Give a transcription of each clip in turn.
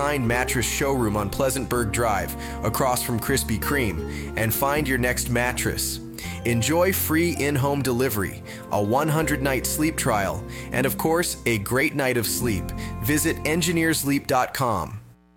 Mattress showroom on Pleasantburg Drive, across from Krispy Kreme, and find your next mattress. Enjoy free in-home delivery, a 100-night sleep trial, and of course, a great night of sleep. Visit engineersleep.com.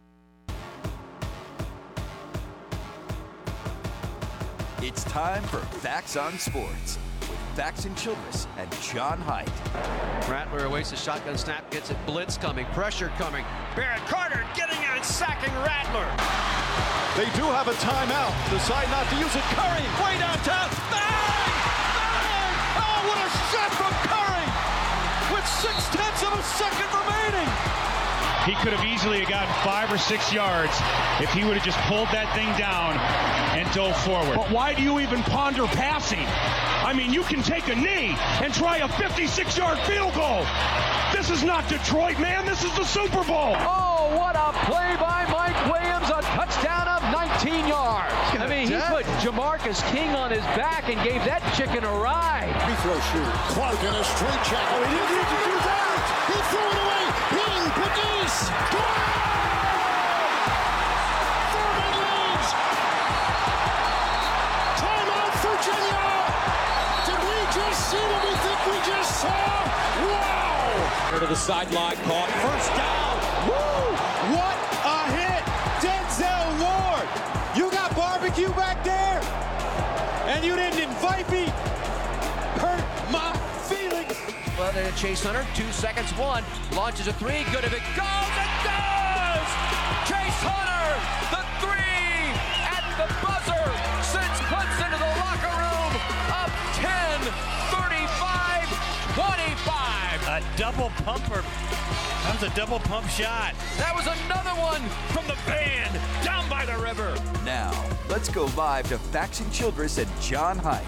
It's time for Facts on Sports with Faxon Childress and John Height. Rattler awaits the shotgun snap, gets it, blitz coming, pressure coming. Barrett Carter getting in and sacking Rattler. They do have a timeout. Decide not to use it. Curry way downtown. Bang! Bang! Oh, what a shot from Curry with 0.6 of a second remaining. He could have easily gotten 5 or 6 yards if he would have just pulled that thing down and dove forward. But why do you even ponder passing? I mean, you can take a knee and try a 56-yard field goal. This is not Detroit, man. This is the Super Bowl. Oh, what a play by Mike Williams. A touchdown of 19 yards. I mean, he put Jamarcus King on his back and gave that chicken a ride. Free throw shooter. Clark in a straight check. Oh, he didn't need to do that. He threw it away. Ping, Pegues. Furman leads. Timeout, Virginia. Did we just see what we think we just saw? Wow. To the sideline, caught. First down. Woo! What a hit. Denzel Ward. You got barbecue back there? And you didn't invite me? Hurt my feelings. Well, Chase Hunter, 2 seconds, 1. Launches a 3. Good if it goes. It does! Chase Hunter, the 3 at the buzzer sends Clemson to the locker room up 10, 35, 25. A double pumper. Comes a double pump shot. That was another one from the band down by the river. Now, let's go live to Faxon Childress and John Height.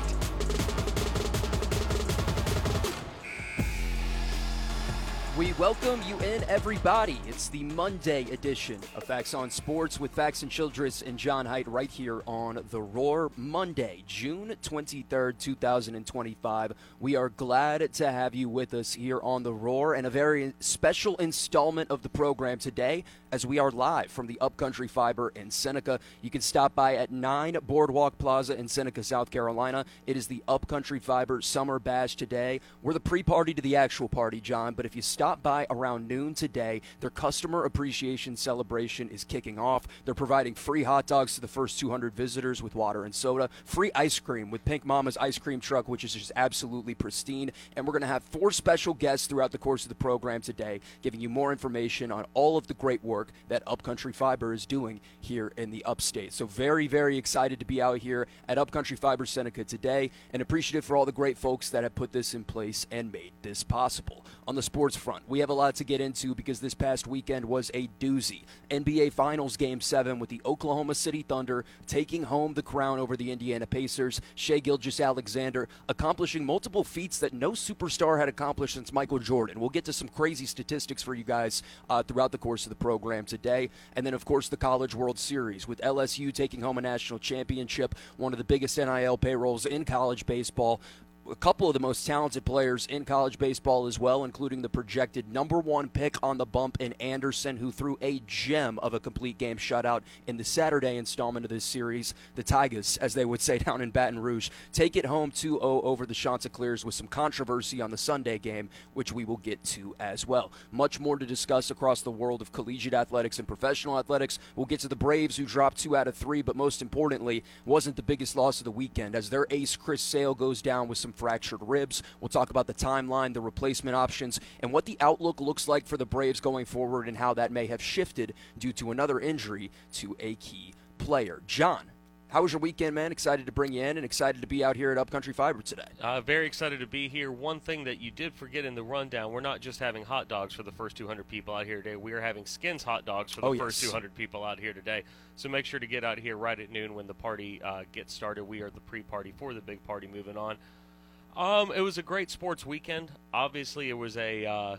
We welcome you in, everybody. It's the Monday edition of Facts on Sports with Faxon Childress and John Height right here on The Roar. Monday, June 23rd, 2025. We are glad to have you with us here on The Roar and a very special installment of the program today as we are live from the Upcountry Fiber in Seneca. You can stop by at 9 Boardwalk Plaza in Seneca, South Carolina. It is the Upcountry Fiber Summer Bash today. We're the pre-party to the actual party, John, but if you stop by around noon today, their customer appreciation celebration is kicking off. They're providing free hot dogs to the first 200 visitors with water and soda, free ice cream with Pink Mama's ice cream truck, which is just absolutely pristine, and we're going to have 4 special guests throughout the course of the program today, giving you more information on all of the great work that Upcountry Fiber is doing here in the upstate. So very, very excited to be out here at Upcountry Fiber Seneca today, and appreciative for all the great folks that have put this in place and made this possible. On the sports front, we have a lot to get into because this past weekend was a doozy. NBA Finals Game 7 with the Oklahoma City Thunder taking home the crown over the Indiana Pacers. Shai Gilgeous-Alexander accomplishing multiple feats that no superstar had accomplished since Michael Jordan. We'll get to some crazy statistics for you guys throughout the course of the program today. And then, of course, the College World Series with LSU taking home a national championship, one of the biggest NIL payrolls in college baseball. A couple of the most talented players in college baseball as well, including the projected number 1 pick on the bump in Anderson, who threw a gem of a complete game shutout in the Saturday installment of this series. The Tigers, as they would say down in Baton Rouge, take it home 2-0 over the Chanticleers with some controversy on the Sunday game, which we will get to as well. Much more to discuss across the world of collegiate athletics and professional athletics. We'll get to the Braves, who dropped 2 out of 3, but most importantly, wasn't the biggest loss of the weekend, as their ace Chris Sale goes down with some fractured ribs. We'll talk about the timeline, the replacement options, and what the outlook looks like for the Braves going forward and how that may have shifted due to another injury to a key player. John, how was your weekend, man? Excited to bring you in and excited to be out here at Upcountry Fiber today. Very excited to be here. One thing that you did forget in the rundown, we're not just having hot dogs for the first 200 people out here today. We are having Skins hot dogs for the first 200 people out here today. So make sure to get out here right at noon when the party gets started. We are the pre-party for the big party moving on. It was a great sports weekend. Obviously, it was a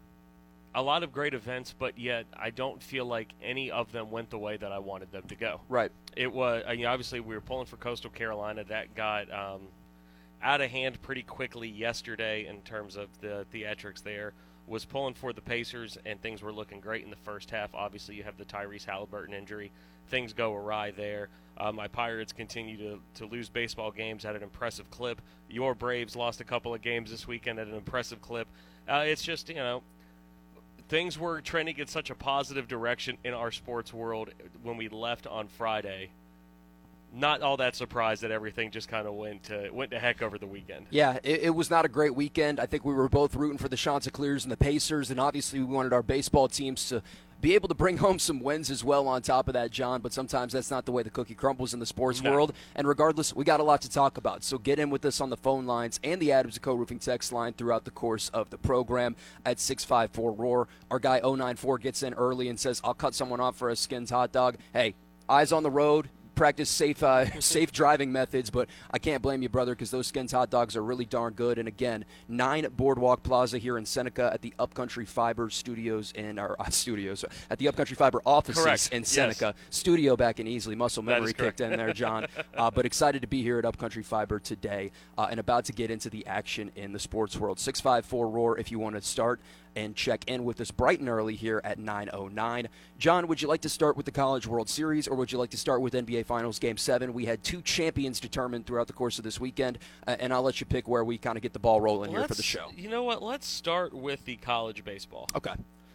lot of great events, but yet I don't feel like any of them went the way that I wanted them to go. Right. It was obviously we were pulling for Coastal Carolina. That got out of hand pretty quickly yesterday in terms of the theatrics there. was pulling for the Pacers, and things were looking great in the first half. Obviously, you have the Tyrese Halliburton injury. Things go awry there. My Pirates continue to lose baseball games at an impressive clip. Your Braves lost a couple of games this weekend at an impressive clip. It's just, things were trending in such a positive direction in our sports world when we left on Friday. Not all that surprised that everything just kind of went to heck over the weekend. Yeah, it was not a great weekend. I think we were both rooting for the Chanticleers and the Pacers, and obviously we wanted our baseball teams to be able to bring home some wins as well on top of that, John, but sometimes that's not the way the cookie crumbles in the sports world. And regardless, we got a lot to talk about. So get in with us on the phone lines and the Adams & Co. Roofing text line throughout the course of the program at 654-ROAR. Our guy 094 gets in early and says, I'll cut someone off for a Skins hot dog. Hey, eyes on the road. Practice safe driving methods, but I can't blame you, brother, because those Skins hot dogs are really darn good. And again, 9 Boardwalk Plaza here in Seneca at the Upcountry Fiber studios at the Upcountry Fiber offices. Correct. In Seneca. Yes. Studio back in Easley. Muscle memory kicked in there, John. But excited to be here at Upcountry Fiber today and about to get into the action in the sports world. 654-ROAR if you want to start and check in with us bright and early here at 9:09. John, would you like to start with the College World Series, or would you like to start with NBA Finals Game 7? We had 2 champions determined throughout the course of this weekend, and I'll let you pick where we kind of get the ball rolling here for the show. You know what? Let's start with the college baseball. Okay.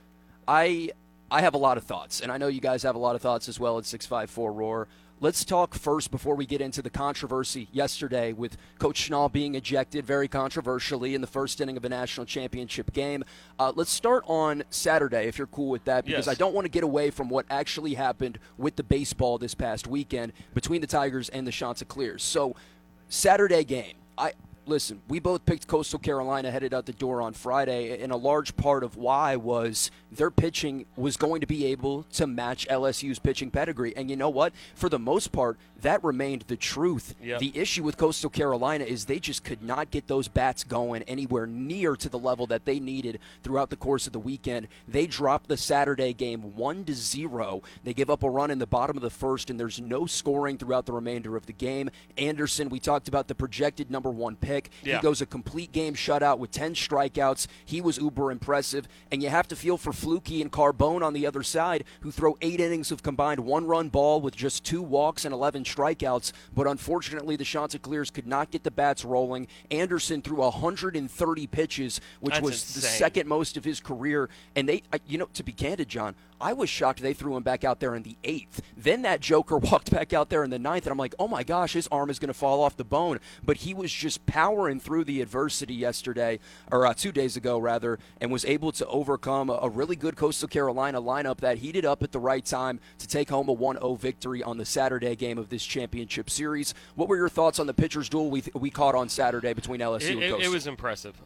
I have a lot of thoughts, and I know you guys have a lot of thoughts as well at 654-ROAR. Let's talk first before we get into the controversy yesterday with Coach Schnall being ejected very controversially in the first inning of a national championship game. Let's start on Saturday, if you're cool with that, because I don't want to get away from what actually happened with the baseball this past weekend between the Tigers and the Chanticleers. So, Saturday game. Listen, we both picked Coastal Carolina headed out the door on Friday, and a large part of why was their pitching was going to be able to match LSU's pitching pedigree. And you know what? For the most part, that remained the truth. Yep. The issue with Coastal Carolina is they just could not get those bats going anywhere near to the level that they needed throughout the course of the weekend. They dropped the Saturday game 1-0. They give up a run in the bottom of the first, and there's no scoring throughout the remainder of the game. Anderson, we talked about the projected number 1 pick. Yeah. He goes a complete game shutout with 10 strikeouts. He was uber impressive. And you have to feel for Flukie and Carbone on the other side, who throw 8 innings of combined 1-run ball with just 2 walks and 11 strikeouts. But unfortunately, the Chanticleers could not get the bats rolling. Anderson threw 130 pitches, which was insane. the second most of his career. And they, to be candid, John, I was shocked they threw him back out there in the 8th. Then that joker walked back out there in the 9th, and I'm like, oh my gosh, his arm is going to fall off the bone. But he was just powering through the adversity yesterday, or 2 days ago, rather, and was able to overcome a really good Coastal Carolina lineup that heated up at the right time to take home a 1-0 victory on the Saturday game of this championship series. What were your thoughts on the pitcher's duel we caught on Saturday between LSU and Coastal? It was impressive.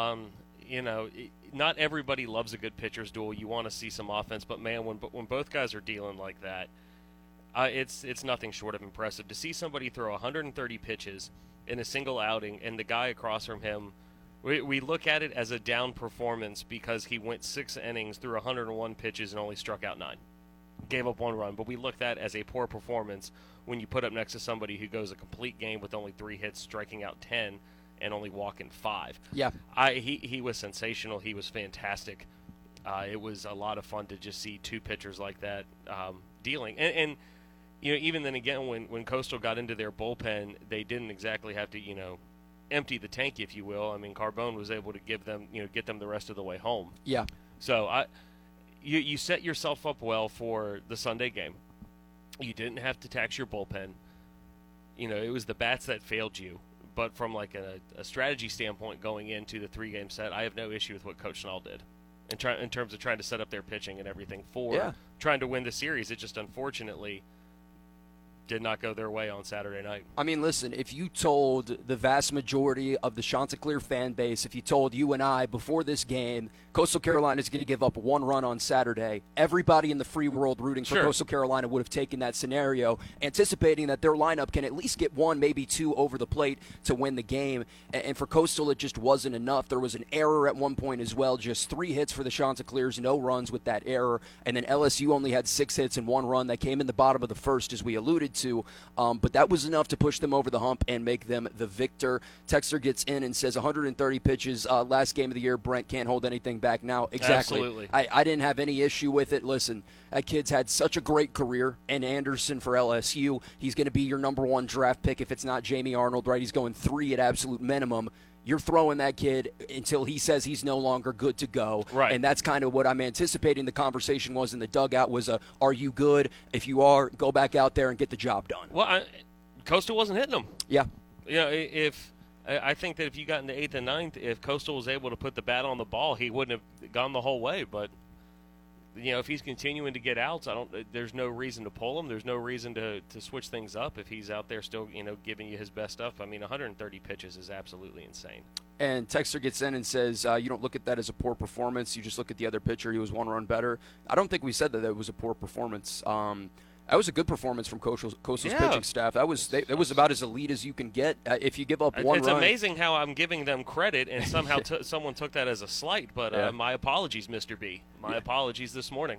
Not everybody loves a good pitcher's duel. You want to see some offense, but man, when both guys are dealing like that, it's nothing short of impressive. To see somebody throw 130 pitches in a single outing, and the guy across from him, we look at it as a down performance because he went 6 innings, threw 101 pitches, and only struck out 9. Gave up 1 run, but we look at that as a poor performance when you put up next to somebody who goes a complete game with only 3 hits, striking out 10, and only walking 5. Yeah. He was sensational. He was fantastic. It was a lot of fun to just see 2 pitchers like that dealing. And even then again, when Coastal got into their bullpen, they didn't exactly have to, empty the tank, if you will. I mean, Carbone was able to get them the rest of the way home. Yeah. So you set yourself up well for the Sunday game. You didn't have to tax your bullpen. It was the bats that failed you. But from like a strategy standpoint going into the 3-game set, I have no issue with what Coach Schnall did in terms of trying to set up their pitching and everything for trying to win the series. It just unfortunately did not go their way on Saturday night. I mean, listen, if you told the vast majority of the Chanticleer fan base, if you told you and I before this game, Coastal Carolina is going to give up 1 run on Saturday, everybody in the free world rooting for Coastal Carolina would have taken that scenario, anticipating that their lineup can at least get 1, maybe 2 over the plate to win the game. And for Coastal, it just wasn't enough. There was an error at one point as well, just 3 hits for the Chanticleers, no runs with that error. And then LSU only had 6 hits and 1 run that came in the bottom of the first, as we alluded to. But that was enough to push them over the hump and make them the victor. Texter gets in and says 130 pitches last game of the year. Brent can't hold anything back now. Exactly. Absolutely. I didn't have any issue with it. Listen, that kid's had such a great career, and Anderson for LSU, he's going to be your number 1 draft pick if it's not Jamie Arnold, right? He's going 3 at absolute minimum. You're throwing that kid until he says he's no longer good to go. Right. And that's kind of what I'm anticipating the conversation was in the dugout was, are you good? If you are, go back out there and get the job done. Well, Coastal wasn't hitting them. Yeah. You know, I think that if you got in the 8th and 9th, if Coastal was able to put the bat on the ball, he wouldn't have gone the whole way. But, you know, if he's continuing to get outs, there's no reason to pull him. There's no reason to switch things up if he's out there still, you know, giving you his best stuff. I mean, 130 pitches is absolutely insane. And Texter gets in and says, you don't look at that as a poor performance. You just look at the other pitcher. He was 1 run better. I don't think we said that it was a poor performance. That was a good performance from Coastal's pitching staff. That was about as elite as you can get if you give up 1 run. It's amazing how I'm giving them credit, and somehow someone took that as a slight. But my apologies, Mr. B. My apologies this morning.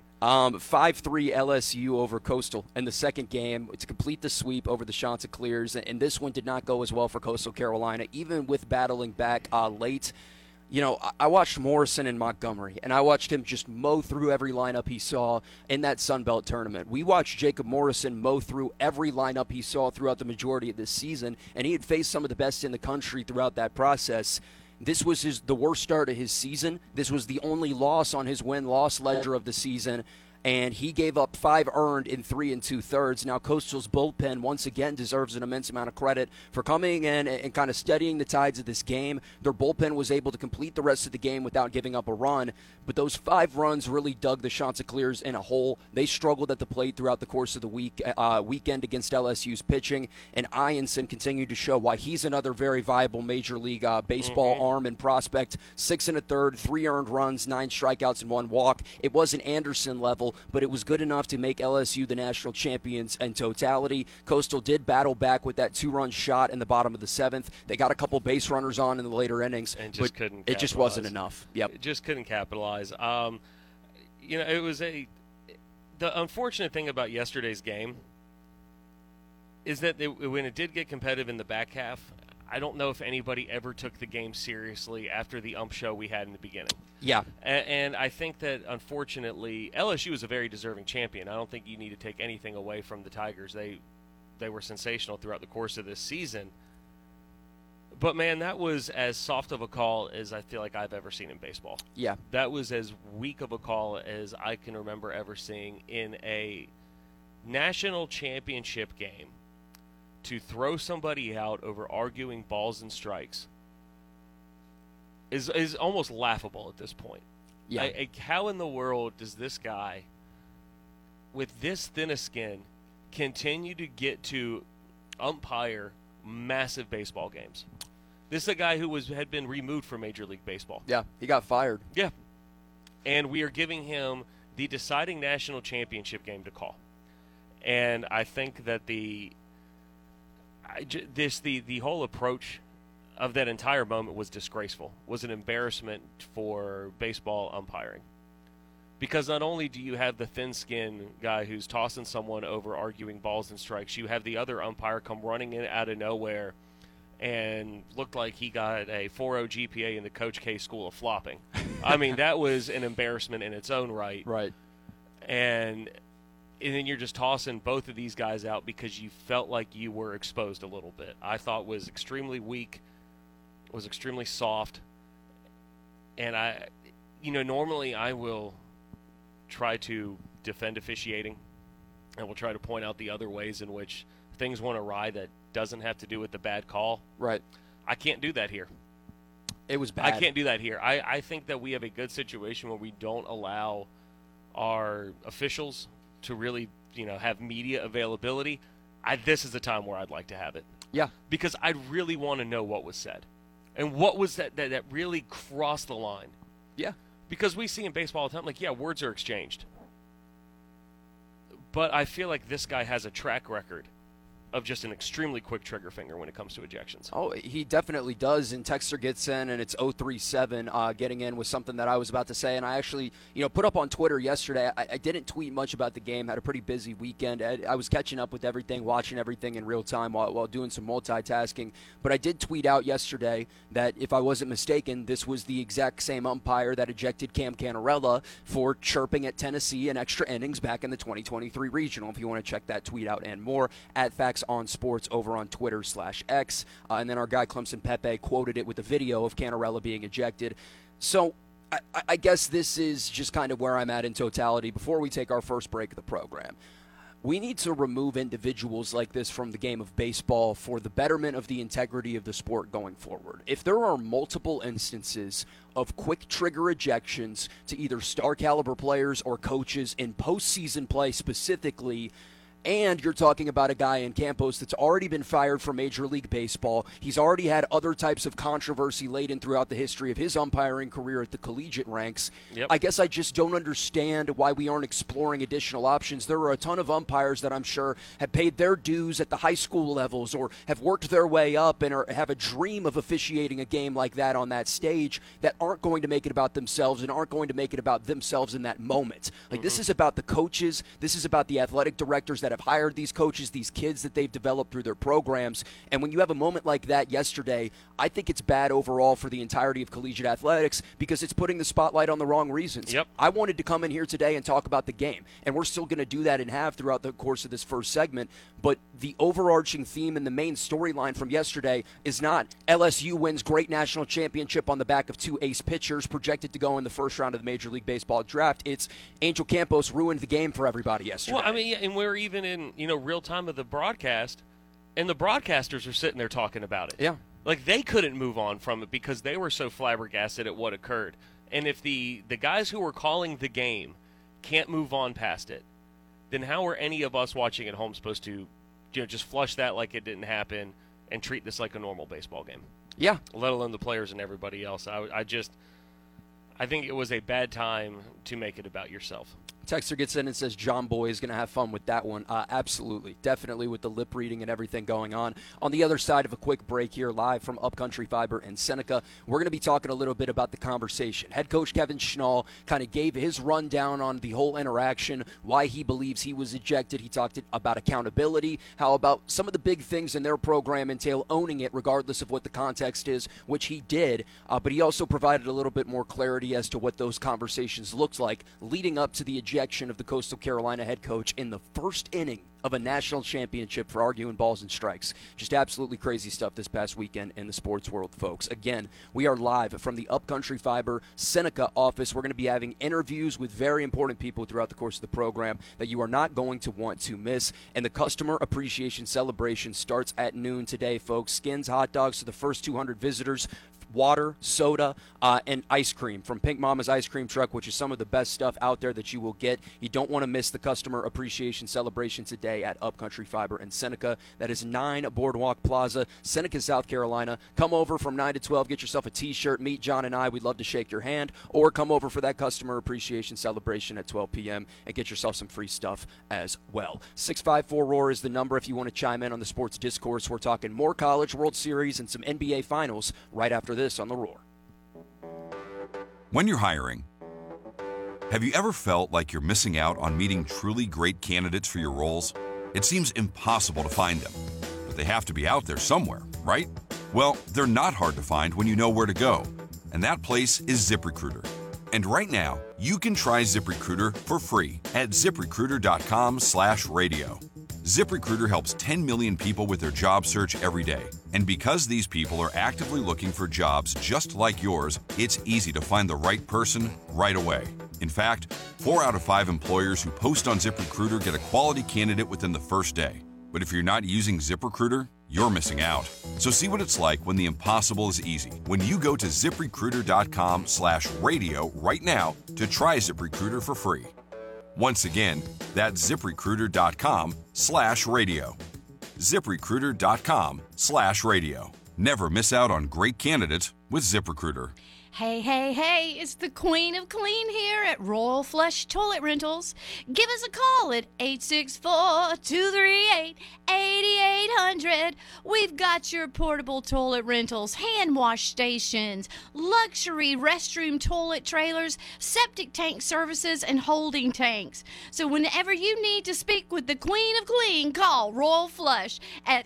5-3 LSU over Coastal in the second game to complete the sweep over the Chanticleers. And this one did not go as well for Coastal Carolina, even with battling back late. You know, I watched Morrison in Montgomery, and I watched him just mow through every lineup he saw in that Sun Belt tournament. We watched Jacob Morrison mow through every lineup he saw throughout the majority of this season, and he had faced some of the best in the country throughout that process. This was the worst start of his season. This was the only loss on his win-loss ledger of the season. And he gave up 5 earned in 3 2/3. Now, Coastal's bullpen once again deserves an immense amount of credit for coming in and kind of steadying the tides of this game. Their bullpen was able to complete the rest of the game without giving up a run. But those 5 runs really dug the Chanticleers in a hole. They struggled at the plate throughout the course of the weekend against LSU's pitching. And Ianson continued to show why he's another very viable Major League Baseball arm and prospect. 6 1/3, 3 earned runs, 9 strikeouts, and 1 walk. It wasn't Anderson level, but it was good enough to make LSU the national champions in totality. Coastal did battle back with that 2-run shot in the bottom of the 7th. They got a couple base runners on in the later innings, and just couldn't capitalize. It just wasn't enough. Yep. It just couldn't capitalize. You know, it was the unfortunate thing about yesterday's game is that when it did get competitive in the back half, I don't know if anybody ever took the game seriously after the ump show we had in the beginning. Yeah. And I think that, unfortunately, LSU is a very deserving champion. I don't think you need to take anything away from the Tigers. They were sensational throughout the course of this season. But, man, that was as soft of a call as I feel like I've ever seen in baseball. Yeah. That was as weak of a call as I can remember ever seeing in a national championship game. To throw somebody out over arguing balls and strikes is almost laughable at this point. Yeah. How in the world does this guy, with this thin a skin, continue to get to umpire massive baseball games? This is a guy who had been removed from Major League Baseball. Yeah, he got fired. Yeah. And we are giving him the deciding national championship game to call. And I think that the whole approach of that entire moment was disgraceful, was an embarrassment for baseball umpiring. Because not only do you have the thin-skinned guy who's tossing someone over arguing balls and strikes, you have the other umpire come running in out of nowhere and looked like he got a 4.0 GPA in the Coach K School of Flopping. I mean, that was an embarrassment in its own right. Right. And then you're just tossing both of these guys out because you felt like you were exposed a little bit. I thought was extremely weak, was extremely soft. And normally I will try to defend officiating, and we'll try to point out the other ways in which things went awry that doesn't have to do with the bad call. Right. I can't do that here. It was bad. I can't do that here. I think that we have a good situation where we don't allow our officials to really, have media availability. This is the time where I'd like to have it. Yeah. Because I really want to know what was said. And what was that really crossed the line. Yeah. Because we see in baseball all the time, words are exchanged. But I feel like this guy has a track record of just an extremely quick trigger finger when it comes to ejections. Oh, he definitely does. And Texter gets in, and it's 037 getting in with something that I was about to say. And I actually, put up on Twitter yesterday. I didn't tweet much about the game. Had a pretty busy weekend. I was catching up with everything, watching everything in real time while doing some multitasking. But I did tweet out yesterday that, if I wasn't mistaken, this was the exact same umpire that ejected Cam Cannarella for chirping at Tennessee in extra innings back in the 2023 regional. If you want to check that tweet out and more, at Facts on Sports over on Twitter/X. And then our guy Clemson Pepe quoted it with a video of Cannarella being ejected. So I guess this is just kind of where I'm at in totality. Before we take our first break of the program, we need to remove individuals like this from the game of baseball for the betterment of the integrity of the sport going forward. If there are multiple instances of quick trigger ejections to either star caliber players or coaches in postseason play specifically, and you're talking about a guy in Campos that's already been fired from Major League Baseball. He's already had other types of controversy laden throughout the history of his umpiring career at the collegiate ranks. Yep. I guess I just don't understand why we aren't exploring additional options. There are a ton of umpires that I'm sure have paid their dues at the high school levels or have worked their way up and have a dream of officiating a game like that on that stage that aren't going to make it about themselves and aren't going to make it about themselves in that moment. This is about the coaches. This is about the athletic directors that have hired these coaches, these kids that they've developed through their programs. And when you have a moment like that yesterday, I think it's bad overall for the entirety of collegiate athletics because it's putting the spotlight on the wrong reasons. Yep. I wanted to come in here today and talk about the game, and we're still going to do that and have throughout the course of this first segment. But the overarching theme and the main storyline from yesterday is not LSU wins great national championship on the back of two ace pitchers projected to go in the first round of the Major League Baseball draft. It's Angel Campos ruined the game for everybody yesterday. Well, I mean, and we're even in, real time of the broadcast, and the broadcasters are sitting there talking about it. Yeah. Like, they couldn't move on from it because they were so flabbergasted at what occurred. And if the guys who were calling the game can't move on past it, then how are any of us watching at home supposed to, just flush that like it didn't happen and treat this like a normal baseball game? Yeah. Let alone the players and everybody else. I think it was a bad time to make it about yourself. Texter gets in and says John Boy is going to have fun with that one. Absolutely. Definitely with the lip reading and everything going on. On the other side of a quick break here, live from Upcountry Fiber in Seneca, we're going to be talking a little bit about the conversation. Head coach Kevin Schnall kind of gave his rundown on the whole interaction, why he believes he was ejected. He talked about accountability, how about some of the big things in their program entail owning it regardless of what the context is, which he did. But he also provided a little bit more clarity as to what those conversations looked like leading up to the ejection of the Coastal Carolina head coach in the first inning of a national championship for arguing balls and strikes. Just absolutely crazy stuff this past weekend in the sports world, folks. Again, we are live from the Upcountry Fiber Seneca office. We're going to be having interviews with very important people throughout the course of the program that you are not going to want to miss. And the customer appreciation celebration starts at noon today, folks. Skins hot dogs to the first 200 visitors. Water, soda, and ice cream from Pink Mama's Ice Cream Truck, which is some of the best stuff out there that you will get. You don't want to miss the customer appreciation celebration today at Upcountry Fiber in Seneca. That is 9 Boardwalk Plaza, Seneca, South Carolina. Come over from 9 to 12, get yourself a T-shirt, meet John and I. We'd love to shake your hand. Or come over for that customer appreciation celebration at 12 p.m. and get yourself some free stuff as well. 654-ROAR is the number if you want to chime in on the sports discourse. We're talking more College World Series and some NBA Finals right after this on The Roar. When you're hiring, have you ever felt like you're missing out on meeting truly great candidates for your roles? It seems impossible to find them, but they have to be out there somewhere, right? Well, they're not hard to find when you know where to go, and that place is ZipRecruiter. And right now, you can try ZipRecruiter for free at ZipRecruiter.com/radio. ZipRecruiter helps 10 million people with their job search every day. And because these people are actively looking for jobs just like yours, it's easy to find the right person right away. In fact, 4 out of 5 employers who post on ZipRecruiter get a quality candidate within the first day. But if you're not using ZipRecruiter, you're missing out. So see what it's like when the impossible is easy. When you go to ZipRecruiter.com/radio right now to try ZipRecruiter for free. Once again, that's ZipRecruiter.com/radio. ZipRecruiter.com/radio. Never miss out on great candidates with ZipRecruiter. Hey, hey, hey, it's the Queen of Clean here at Royal Flush Toilet Rentals. Give us a call at 864-238-8800. We've got your portable toilet rentals, hand wash stations, luxury restroom toilet trailers, septic tank services, and holding tanks. So whenever you need to speak with the Queen of Clean, call Royal Flush at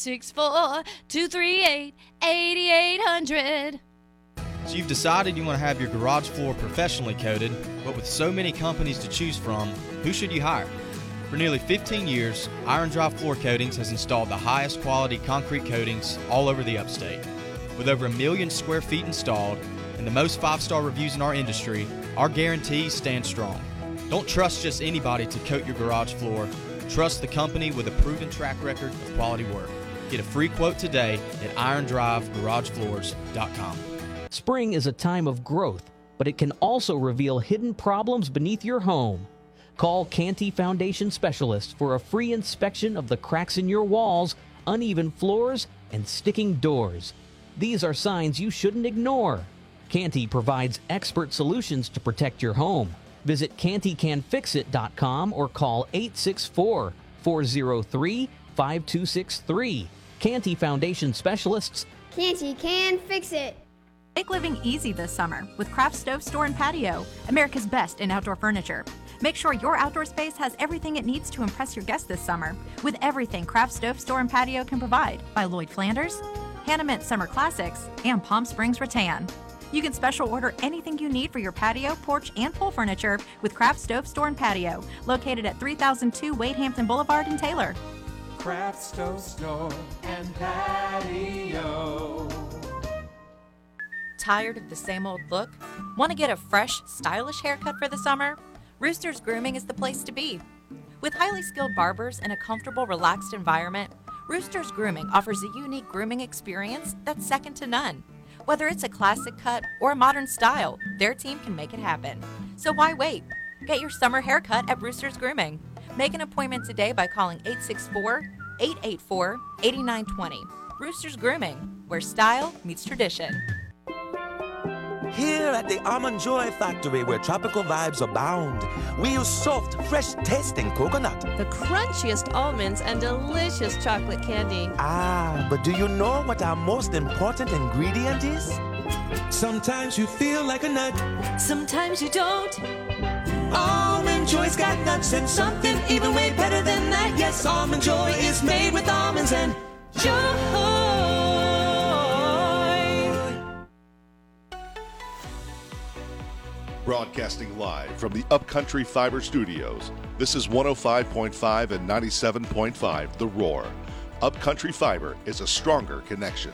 864-238-8800. So you've decided you want to have your garage floor professionally coated, but with so many companies to choose from, who should you hire? For nearly 15 years, Iron Drive Floor Coatings has installed the highest quality concrete coatings all over the upstate. With over 1 million square feet installed and the most 5-star reviews in our industry, our guarantees stand strong. Don't trust just anybody to coat your garage floor. Trust the company with a proven track record of quality work. Get a free quote today at irondrivegaragefloors.com. Spring is a time of growth, but it can also reveal hidden problems beneath your home. Call Canty Foundation Specialists for a free inspection of the cracks in your walls, uneven floors, and sticking doors. These are signs you shouldn't ignore. Canty provides expert solutions to protect your home. Visit CantyCanFixIt.com or call 864-403-5263. Canty Foundation Specialists. Canty can fix it. Make living easy this summer with Craft Stove Store and Patio, America's best in outdoor furniture. Make sure your outdoor space has everything it needs to impress your guests this summer with everything Craft Stove Store and Patio can provide by Lloyd Flanders, Hannah Mint Summer Classics, and Palm Springs Rattan. You can special order anything you need for your patio, porch, and pool furniture with Craft Stove Store and Patio, located at 3002 Wade Hampton Boulevard in Taylor. Craft Stove Store and Patio. Tired of the same old look? Want to get a fresh, stylish haircut for the summer? Rooster's Grooming is the place to be. With highly skilled barbers and a comfortable, relaxed environment, Rooster's Grooming offers a unique grooming experience that's second to none. Whether it's a classic cut or a modern style, their team can make it happen. So why wait? Get your summer haircut at Rooster's Grooming. Make an appointment today by calling 864-884-8920. Rooster's Grooming, where style meets tradition. Here at the Almond Joy Factory, where tropical vibes abound, we use soft, fresh-tasting coconut. The crunchiest almonds and delicious chocolate candy. Ah, but do you know what our most important ingredient is? Sometimes you feel like a nut. Sometimes you don't. Almond Joy's got nuts and something even way better than that. Yes, Almond Joy is made with almonds and joy. Broadcasting live from the Upcountry Fiber Studios, this is 105.5 and 97.5 The Roar. Upcountry Fiber is a stronger connection.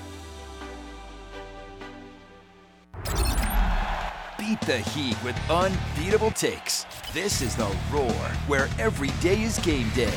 Beat the heat with unbeatable takes. This is The Roar, where every day is game day.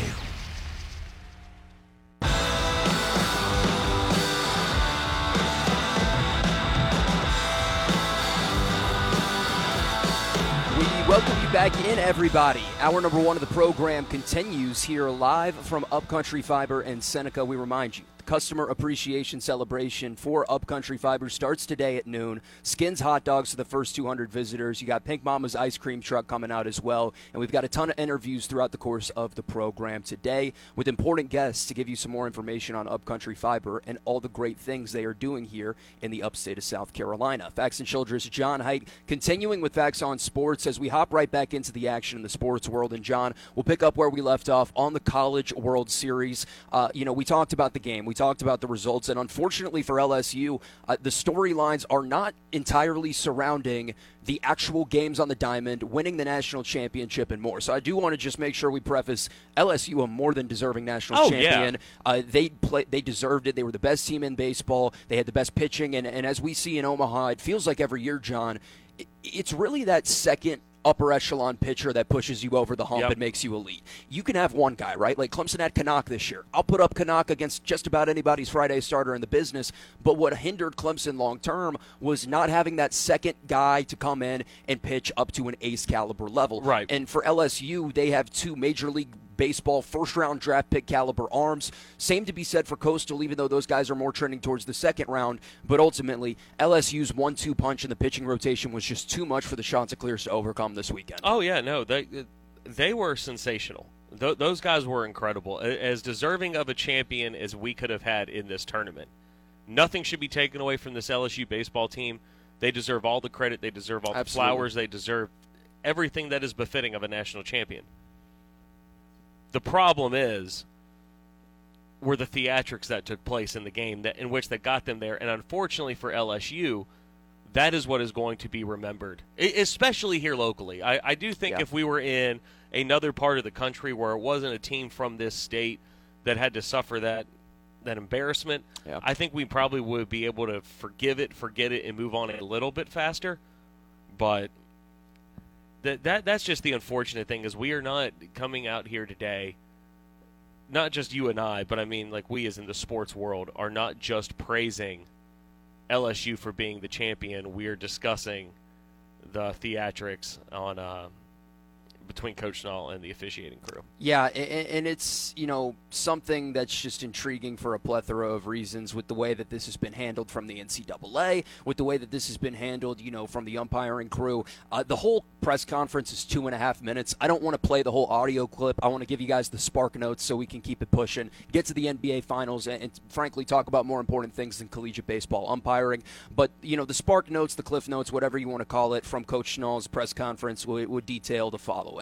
Welcome you back in, everybody. Hour number one of the program continues here live from Upcountry Fiber in Seneca. We remind you, the Customer Appreciation Celebration for Upcountry Fiber starts today at noon. Skins hot dogs for the first 200 visitors. You got Pink Mama's ice cream truck coming out as well. And we've got a ton of interviews throughout the course of the program today with important guests to give you some more information on Upcountry Fiber and all the great things they are doing here in the upstate of South Carolina. Facts and Childress, John Height, continuing with Facts on Sports as we hop right back into the action in the sports world. And John, we'll pick up where we left off on the College World Series. We talked about the game. We talked about the results. And unfortunately for LSU, the storylines are not entirely surrounding the actual games on the diamond, winning the national championship, and more. So I do want to just make sure we preface LSU a more than deserving national champion. Yeah. They deserved it. They were the best team in baseball. They had the best pitching. And as we see in Omaha, it feels like every year, John, it's really that second upper echelon pitcher that pushes you over the hump and makes you elite. You can have one guy, right? Like Clemson had Canuck this year. I'll put up Canuck against just about anybody's Friday starter in the business, but what hindered Clemson long term was not having that second guy to come in and pitch up to an ace caliber level. Right. And for LSU, they have two major league baseball, first-round draft pick caliber arms. Same to be said for Coastal, even though those guys are more trending towards the second round. But ultimately, LSU's 1-2 punch in the pitching rotation was just too much for the Chanticleers to overcome this weekend. Oh, yeah, no, they were sensational. Those guys were incredible, as deserving of a champion as we could have had in this tournament. Nothing should be taken away from this LSU baseball team. They deserve all the credit. They deserve all the flowers. They deserve everything that is befitting of a national champion. The problem were the theatrics that took place in the game in which that got them there. And unfortunately for LSU, that is what is going to be remembered, especially here locally. I do think if we were in another part of the country where it wasn't a team from this state that had to suffer that embarrassment, I think we probably would be able to forgive it, forget it, and move on a little bit faster. But that's just the unfortunate thing, is we are not coming out here today, not just you and I, but I mean like we as in the sports world are not just praising LSU for being the champion. We are discussing the theatrics on between Coach Schnall and the officiating crew. Yeah, and it's, something that's just intriguing for a plethora of reasons, with the way that this has been handled from the NCAA, with the way that this has been handled, from the umpiring crew. The whole press conference is 2.5 minutes. I don't want to play the whole audio clip. I want to give you guys the spark notes so we can keep it pushing, get to the NBA Finals, and frankly talk about more important things than collegiate baseball umpiring. But, the spark notes, the cliff notes, whatever you want to call it, from Coach Schnall's press conference would detail the following.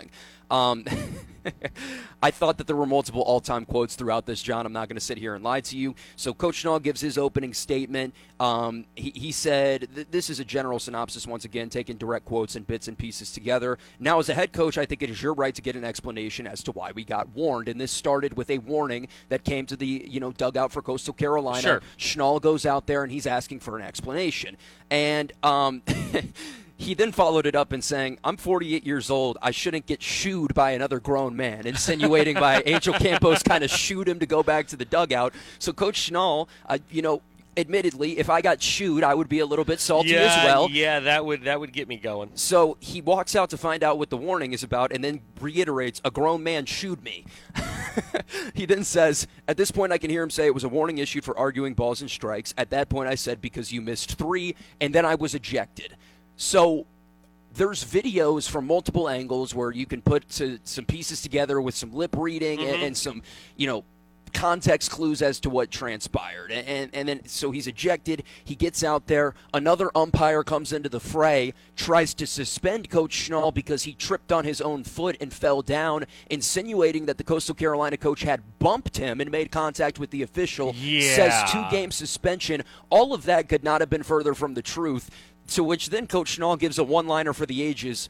I thought that there were multiple all-time quotes throughout this, John. I'm not going to sit here and lie to you. So Coach Schnall gives his opening statement. He said, this is a general synopsis, once again, taking direct quotes and bits and pieces together. Now, as a head coach, I think it is your right to get an explanation as to why we got warned. And this started with a warning that came to the dugout for Coastal Carolina. Sure. Schnall goes out there and he's asking for an explanation. And he then followed it up in saying, I'm 48 years old. I shouldn't get shooed by another grown man, insinuating by Angel Campos kind of shoot him to go back to the dugout. So Coach Schnall, admittedly, if I got shooed, I would be a little bit salty as well. Yeah, that would get me going. So he walks out to find out what the warning is about and then reiterates, a grown man shooed me. He then says, at this point I can hear him say it was a warning issued for arguing balls and strikes. At that point I said, because you missed 3, and then I was ejected. So there's videos from multiple angles where you can put some pieces together with some lip reading and some, context clues as to what transpired. And then, so he's ejected. He gets out there. Another umpire comes into the fray, tries to suspend Coach Schnall because he tripped on his own foot and fell down, insinuating that the Coastal Carolina coach had bumped him and made contact with the official. Yeah. Says 2-game suspension. All of that could not have been further from the truth. To which then Coach Schnall gives a one-liner for the ages.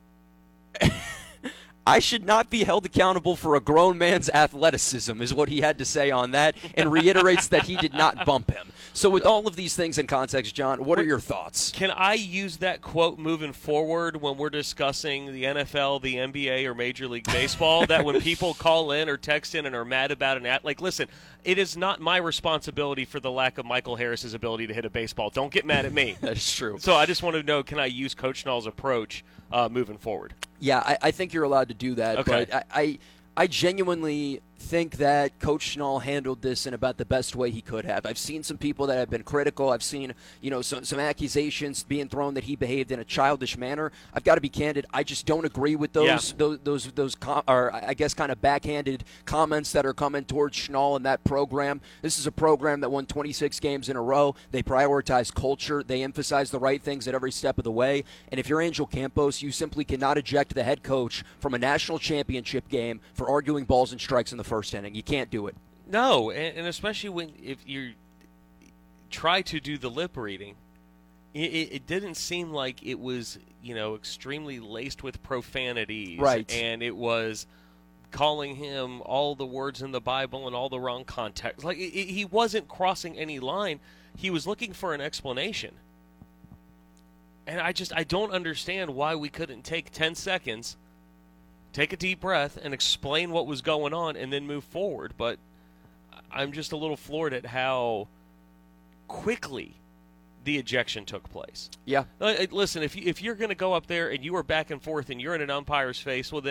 I should not be held accountable for a grown man's athleticism, is what he had to say on that, and reiterates that he did not bump him. So with all of these things in context, John, what are your thoughts? Can I use that quote moving forward when we're discussing the NFL, the NBA, or Major League Baseball, that when people call in or text in and are mad about an listen, it is not my responsibility for the lack of Michael Harris's ability to hit a baseball. Don't get mad at me. That's true. So I just want to know, can I use Coach Schnall's approach moving forward? Yeah, I think you're allowed to do that. Okay. But I genuinely think that Coach Schnall handled this in about the best way he could have. I've seen some people that have been critical. I've seen, some accusations being thrown that he behaved in a childish manner. I've got to be candid. I just don't agree with those I guess kind of backhanded comments that are coming towards Schnall and that program. This is a program that won 26 games in a row. They prioritize culture. They emphasize the right things at every step of the way. And if you're Angel Campos, you simply cannot eject the head coach from a national championship game for arguing balls and strikes in the first inning. You can't do it. No, and especially if you try to do the lip reading, it didn't seem like it was, extremely laced with profanities. Right. And it was calling him all the words in the Bible and all the wrong context. Like, he wasn't crossing any line. He was looking for an explanation. And I don't understand why we couldn't take 10 seconds, take a deep breath, and explain what was going on and then move forward. But I'm just a little floored at how quickly the ejection took place. Yeah. Listen, if you're going to go up there and you are back and forth and you're in an umpire's face, well then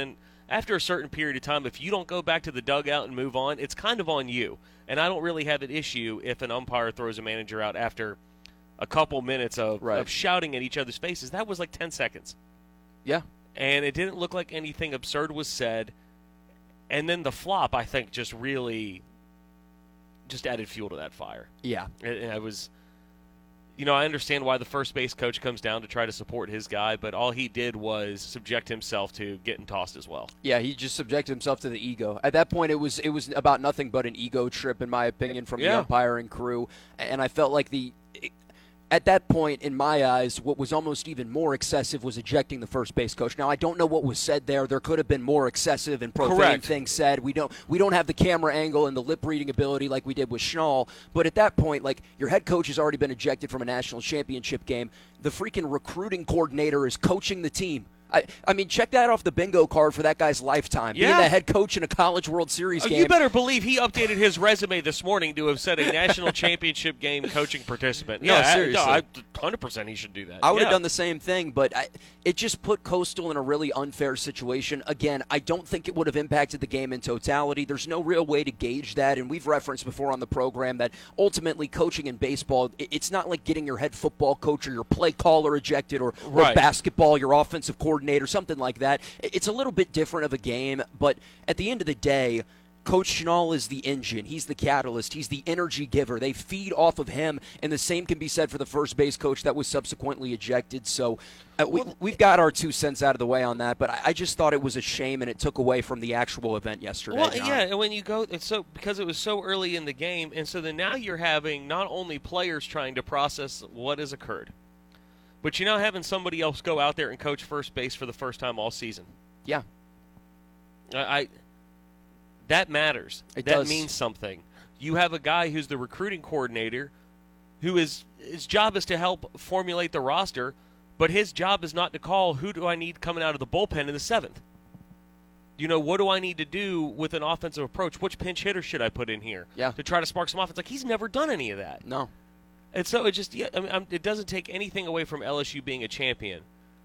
after a certain period of time, if you don't go back to the dugout and move on, it's kind of on you. And I don't really have an issue if an umpire throws a manager out after a couple minutes of shouting at each other's faces. That was like 10 seconds. Yeah. And it didn't look like anything absurd was said. And then the flop, I think, just really just added fuel to that fire. Yeah. And I was, I understand why the first base coach comes down to try to support his guy, but all he did was subject himself to getting tossed as well. Yeah, he just subjected himself to the ego. At that point, it was about nothing but an ego trip, in my opinion, from the umpiring crew. And I felt like at that point, in my eyes, what was almost even more excessive was ejecting the first base coach. Now, I don't know what was said there. There could have been more excessive and profane things said. We don't have the camera angle and the lip reading ability like we did with Schnall. But at that point, like, your head coach has already been ejected from a national championship game. The freaking recruiting coordinator is coaching the team. I mean, check that off the bingo card for that guy's lifetime. Yeah. Being the head coach in a College World Series game. You better believe he updated his resume this morning to have said a national championship game coaching participant. No, seriously. 100% he should do that. I would have done the same thing, but it just put Coastal in a really unfair situation. Again, I don't think it would have impacted the game in totality. There's no real way to gauge that, and we've referenced before on the program that ultimately coaching in baseball, it's not like getting your head football coach or your play caller ejected or basketball, your offensive coordinator, something like that. It's a little bit different of a game, but at the end of the day, Coach Schnall is the engine. He's the catalyst. He's the energy giver. They feed off of him, and the same can be said for the first base coach that was subsequently ejected. So we've got our 2 cents out of the way on that, but I just thought it was a shame, and it took away from the actual event yesterday. Well, yeah, and when you go, because it was so early in the game, and so then now you're having not only players trying to process what has occurred, but you're now having somebody else go out there and coach first base for the first time all season. Yeah. That matters. It that does. means something. You have a guy who's the recruiting coordinator his job is to help formulate the roster, but his job is not to call who do I need coming out of the bullpen in the 7th. What do I need to do with an offensive approach? Which pinch hitter should I put in here to try to spark some offense? Like, he's never done any of that. No. And so it doesn't take anything away from LSU being a champion,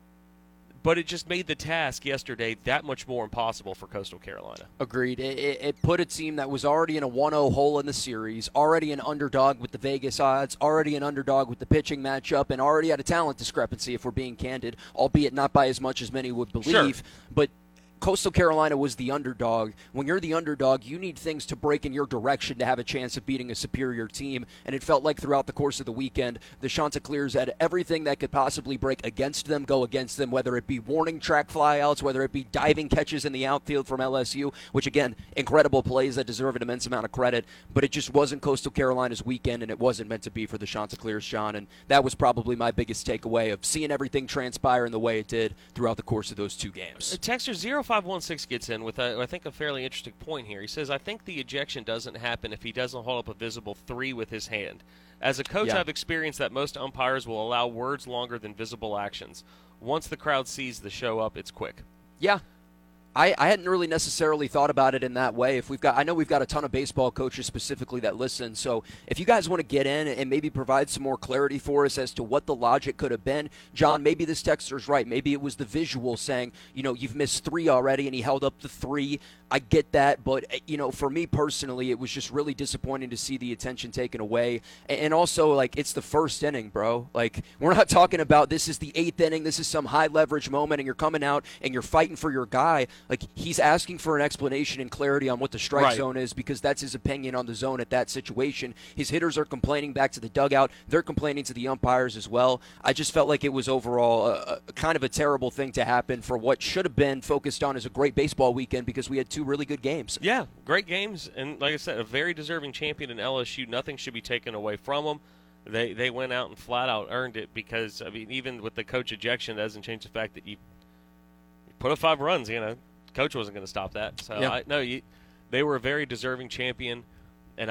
but it just made the task yesterday that much more impossible for Coastal Carolina. Agreed. It put a team that was already in a 1-0 hole in the series, already an underdog with the Vegas odds, already an underdog with the pitching matchup, and already had a talent discrepancy, if we're being candid, albeit not by as much as many would believe. Sure. But Coastal Carolina was the underdog. When you're the underdog, you need things to break in your direction to have a chance of beating a superior team. And it felt like throughout the course of the weekend, the Chanticleers had everything that could possibly break against them, go against them, whether it be warning track flyouts, whether it be diving catches in the outfield from LSU, which, again, incredible plays that deserve an immense amount of credit. But it just wasn't Coastal Carolina's weekend, and it wasn't meant to be for the Chanticleers, Sean. And that was probably my biggest takeaway of seeing everything transpire in the way it did throughout the course of those 2 games. Texter 0516 gets in with, I think, a fairly interesting point here. He says, I think the ejection doesn't happen if he doesn't hold up a visible 3 with his hand. As a coach, I've experienced that most umpires will allow words longer than visible actions. Once the crowd sees the show up, it's quick. Yeah. I hadn't really necessarily thought about it in that way. I know we've got a ton of baseball coaches specifically that listen, so if you guys want to get in and maybe provide some more clarity for us as to what the logic could have been, John, maybe this texter's right. Maybe it was the visual saying, you've missed 3 already, and he held up the 3. I get that, but, for me personally, it was just really disappointing to see the attention taken away. And also, it's the first inning, bro. We're not talking about this is the 8th inning, this is some high-leverage moment, and you're coming out and you're fighting for your guy. He's asking for an explanation and clarity on what the strike zone is because that's his opinion on the zone at that situation. His hitters are complaining back to the dugout. They're complaining to the umpires as well. I just felt like it was overall kind of a terrible thing to happen for what should have been focused on as a great baseball weekend because we had 2 really good games. Yeah, great games. And like I said, a very deserving champion in LSU. Nothing should be taken away from them. They went out and flat out earned it because, even with the coach ejection, that doesn't change the fact that you put up 5 runs, Coach wasn't going to stop that. So, they were a very deserving champion, and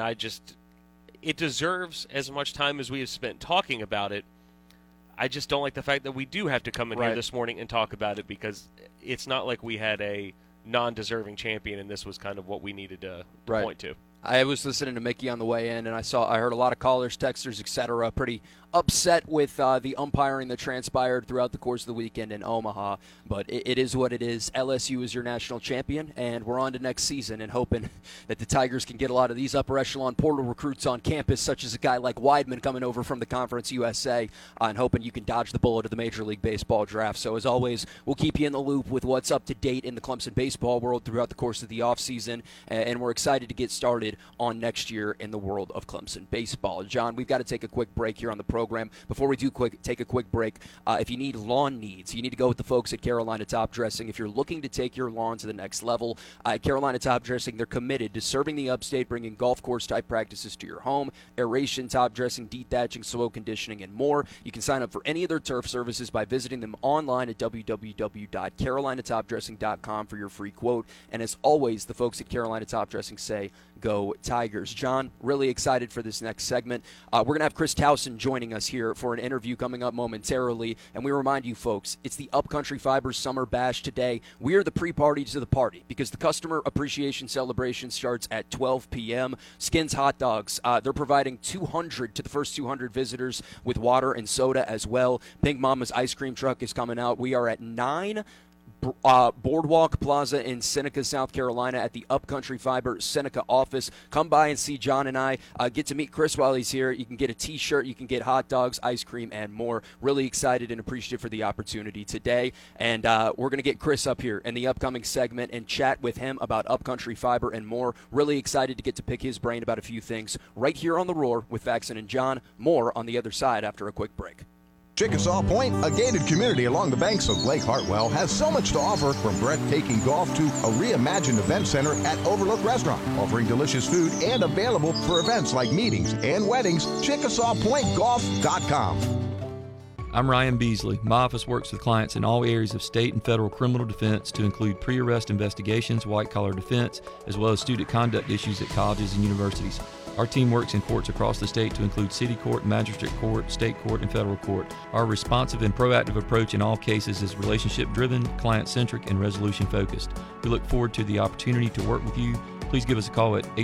it deserves as much time as we have spent talking about it. I just don't like the fact that we do have to come in here this morning and talk about it because it's not like we had a non-deserving champion, and this was kind of what we needed to point to. I was listening to Mickey on the way in, and I heard a lot of callers, texters, etc., pretty upset with the umpiring that transpired throughout the course of the weekend in Omaha. But it is what it is. LSU is your national champion, and we're on to next season and hoping that the Tigers can get a lot of these upper echelon portal recruits on campus, such as a guy like Weidman coming over from the Conference USA, and hoping you can dodge the bullet of the Major League Baseball draft. So as always, we'll keep you in the loop with what's up to date in the Clemson baseball world throughout the course of the offseason, and we're excited to get started on next year in the world of Clemson baseball. John, we've got to take a quick break here on the program. Before we do take a quick break, if you need lawn needs, you need to go with the folks at Carolina Top Dressing. If you're looking to take your lawn to the next level, Carolina Top Dressing, they're committed to serving the upstate, bringing golf course-type practices to your home, aeration, top dressing, dethatching, soil conditioning, and more. You can sign up for any of their turf services by visiting them online at www.carolinatopdressing.com for your free quote. And as always, the folks at Carolina Top Dressing say, go Tigers. John, really excited for this next segment. We're going to have Chris Towson joining us here for an interview coming up momentarily. And we remind you folks, it's the Upcountry Fibers Summer Bash today. We are the pre-party to the party because the customer appreciation celebration starts at 12 p.m. Skins Hot Dogs, they're providing 200 to the first 200 visitors with water and soda as well. Big Mama's ice cream truck is coming out. We are at 9 Boardwalk Plaza in Seneca, South Carolina at the Upcountry Fiber Seneca office. Come by and see John and I. Get to meet Chris while he's here. You can get a t-shirt, you can get hot dogs, ice cream, and more. Really excited and appreciative for the opportunity today. And we're going to get Chris up here in the upcoming segment and chat with him about Upcountry Fiber and more. Really excited to get to pick his brain about a few things right here on The Roar with Faxon and John. More on the other side after a quick break. Chickasaw Point, a gated community along the banks of Lake Hartwell, has so much to offer, from breathtaking golf to a reimagined event center at Overlook Restaurant, offering delicious food and available for events like meetings and weddings. ChickasawPointGolf.com. I'm Ryan Beasley. My office works with clients in all areas of state and federal criminal defense to include pre-arrest investigations, white-collar defense, as well as student conduct issues at colleges and universities. Our team works in courts across the state to include city court, magistrate court, state court, and federal court. Our responsive and proactive approach in all cases is relationship-driven, client-centric, and resolution-focused. We look forward to the opportunity to work with you. Please give us a call at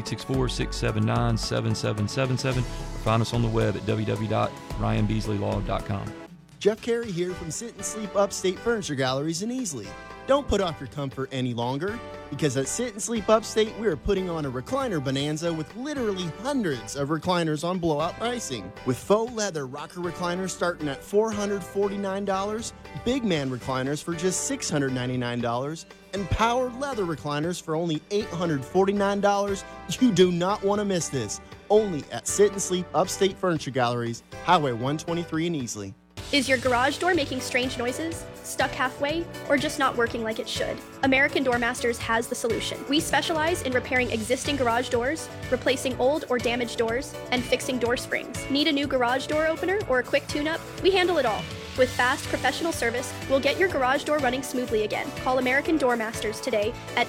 864-679-7777 or find us on the web at www.ryanbeasleylaw.com. Jeff Carey here from Sit and Sleep Upstate Furniture Galleries in Easley. Don't put off your comfort any longer, because at Sit and Sleep Upstate, we are putting on a recliner bonanza with literally hundreds of recliners on blowout pricing. With faux leather rocker recliners starting at $449, big man recliners for just $699, and powered leather recliners for only $849. You do not want to miss this. Only at Sit and Sleep Upstate Furniture Galleries, Highway 123 in Easley. Is your garage door making strange noises, stuck halfway, or just not working like it should? American Door Masters has the solution. We specialize in repairing existing garage doors, replacing old or damaged doors, and fixing door springs. Need a new garage door opener or a quick tune-up? We handle it all. With fast, professional service, we'll get your garage door running smoothly again. Call American Door Masters today at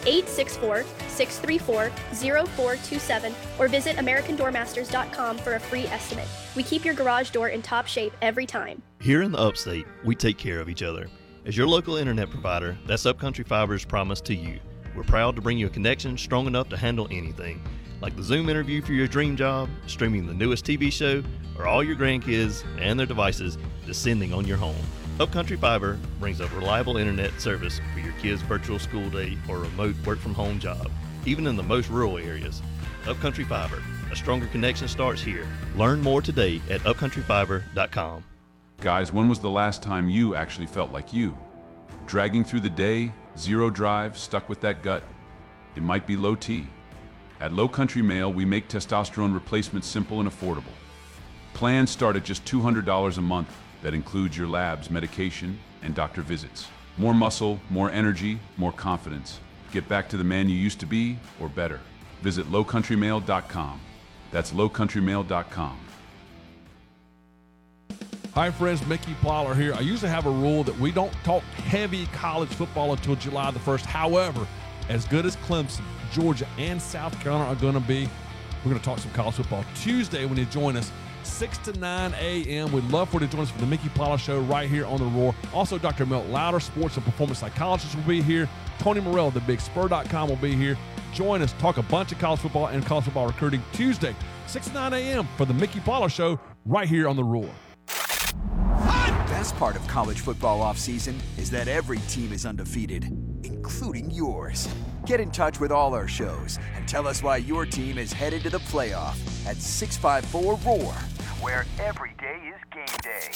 864-634-0427 or visit AmericanDoormasters.com for a free estimate. We keep your garage door in top shape every time. Here in the Upstate, we take care of each other. As your local internet provider, that's Upcountry Fiber's promise to you. We're proud to bring you a connection strong enough to handle anything, like the Zoom interview for your dream job, streaming the newest TV show, or all your grandkids and their devices descending on your home. Upcountry Fiber brings a reliable internet service for your kids' virtual school day or remote work-from-home job, even in the most rural areas. Upcountry Fiber, a stronger connection starts here. Learn more today at upcountryfiber.com. Guys, when was the last time you actually felt like you? Dragging through the day, zero drive, stuck with that gut? It might be low T. At Low Country Male, we make testosterone replacement simple and affordable. Plans start at just $200 a month. That includes your labs, medication, and doctor visits. More muscle, more energy, more confidence. Get back to the man you used to be, or better. Visit lowcountrymale.com. That's lowcountrymale.com. Hi friends, Mickey Plyler here. I usually have a rule that we don't talk heavy college football until July the 1st. However, as good as Clemson, Georgia, and South Carolina are going to be, we're going to talk some college football Tuesday when you join us, 6 to 9 a.m. We'd love for you to join us for the Mickey Plyler Show right here on The Roar. Also, Dr. Milt Louder, sports and performance psychologist, will be here. Tony Morell of theBigSpur.com will be here. Join us, talk a bunch of college football and college football recruiting Tuesday, 6 to 9 a.m. for the Mickey Pollard Show right here on The Roar. Best part of college football offseason is that every team is undefeated, including yours. Get in touch with all our shows and tell us why your team is headed to the playoff at 654-ROAR, where every day is game day.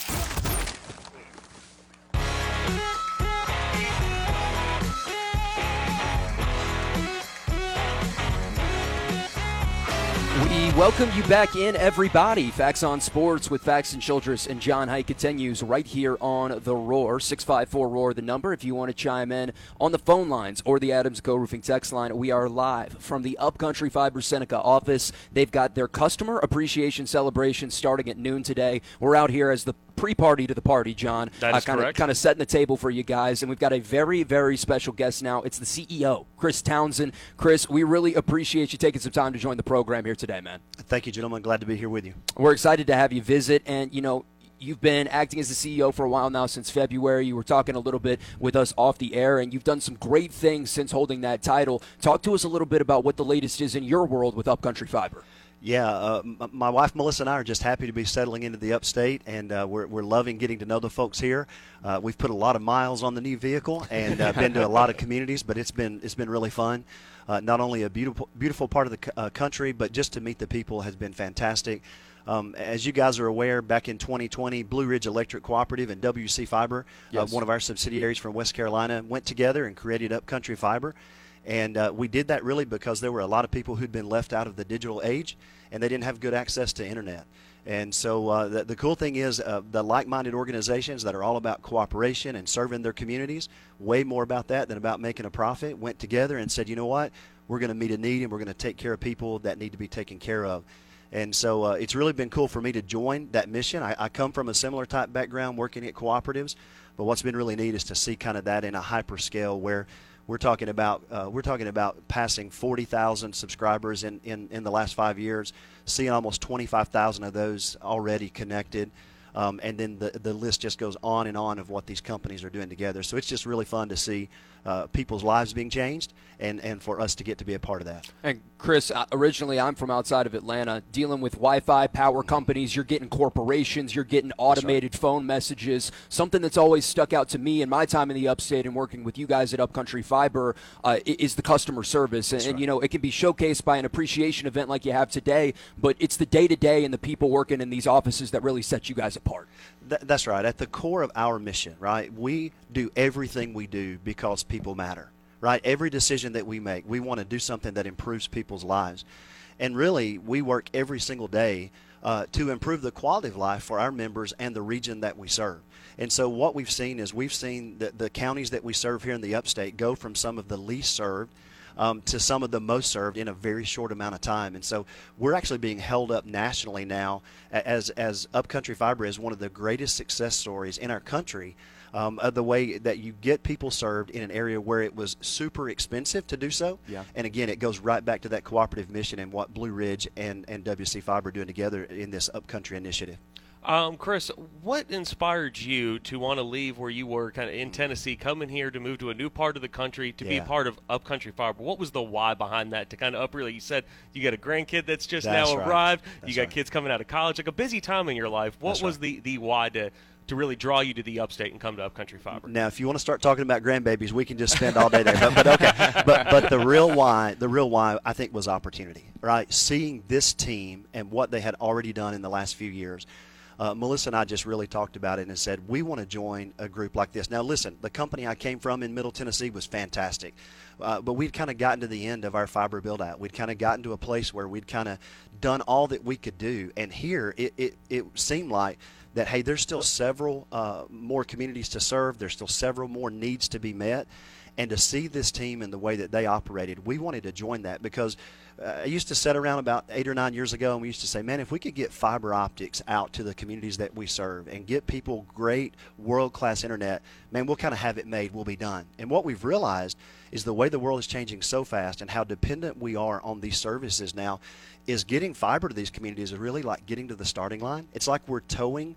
We welcome you back in, everybody. Facts on Sports with Faxon Childress and John Height continues right here on The Roar. 654-ROAR, the number. If you want to chime in on the phone lines or the Adams Go Roofing text line, we are live from the Upcountry Fiber Seneca office. They've got their customer appreciation celebration starting at noon today. We're out here as the pre-party to the party, John. That is correct. Kind of setting the table for you guys, and we've got a very, very special guest now. It's the CEO, Chris Townsend. Chris, we really appreciate you taking some time to join the program here today, man. Thank you, gentlemen. Glad to be here with you. We're excited to have you visit, and, you know, you've been acting as the CEO for a while now, since February. You were talking a little bit with us off the air, and you've done some great things since holding that title. Talk to us a little bit about what the latest is in your world with Upcountry Fiber. Yeah, my wife Melissa and I are just happy to be settling into the upstate, and we're loving getting to know the folks here. We've put a lot of miles on the new vehicle and been to a lot of communities, but it's been really fun. Not only a beautiful part of the country, but just to meet the people has been fantastic. As you guys are aware, back in 2020, Blue Ridge Electric Cooperative and WC Fiber, yes, one of our subsidiaries from West Carolina, went together and created Upcountry Fiber. And we did that really because there were a lot of people who'd been left out of the digital age, and they didn't have good access to internet. And so the cool thing is the like-minded organizations that are all about cooperation and serving their communities, way more about that than about making a profit, went together and said, you know what, we're going to meet a need and we're going to take care of people that need to be taken care of. And so it's really been cool for me to join that mission. I come from a similar type background working at cooperatives, but what's been really neat is to see kind of that in a hyper scale where we're talking about passing 40,000 subscribers in the last 5 years, seeing almost 25,000 of those already connected, and then the list just goes on and on of what these companies are doing together. So it's just really fun to see people's lives being changed, and for us to get to be a part of that. And Chris, originally I'm from outside of Atlanta, dealing with Wi-Fi power companies. You're getting corporations, you're getting automated phone messages. Something that's always stuck out to me in my time in the upstate and working with you guys at Upcountry Fiber is the customer service. And you know, it can be showcased by an appreciation event like you have today, but it's the day-to-day and the people working in these offices that really set you guys apart. That's right. At the core of our mission, right, we do everything we do because people matter. Right? Every decision that we make, we want to do something that improves people's lives. And really, we work every single day to improve the quality of life for our members and the region that we serve. And so what we've seen is the counties that we serve here in the upstate go from some of the least served to some of the most served in a very short amount of time. And so we're actually being held up nationally now as Upcountry Fiber is one of the greatest success stories in our country. The way that you get people served in an area where it was super expensive to do so. Yeah. And again, it goes right back to that cooperative mission and what Blue Ridge and WC Fiber are doing together in this Upcountry initiative. Chris, what inspired you to want to leave where you were kind of in Tennessee, come in here to move to a new part of the country, to be part of Upcountry Fiber? What was the why behind that to kind of you said you got a grandkid that's just now arrived. You got kids coming out of college, like a busy time in your life. What was the why to really draw you to the upstate and come to Upcountry Fiber? Now, if you want to start talking about grandbabies, we can just spend all day there. But okay. But the real why I think was opportunity, right? Seeing this team and what they had already done in the last few years. Melissa and I just really talked about it and said, we want to join a group like this. Now, listen, the company I came from in Middle Tennessee was fantastic, but we'd kind of gotten to the end of our fiber build-out. We'd kind of gotten to a place where we'd kind of done all that we could do. And here it seemed like that, hey, there's still several more communities to serve. There's still several more needs to be met. And to see this team and the way that they operated, we wanted to join that because I used to sit around about 8 or 9 years ago and we used to say, man, if we could get fiber optics out to the communities that we serve and get people great world-class internet, man, we'll kind of have it made. We'll be done. And what we've realized is the way the world is changing so fast and how dependent we are on these services now is getting fiber to these communities is really like getting to the starting line. It's like we're towing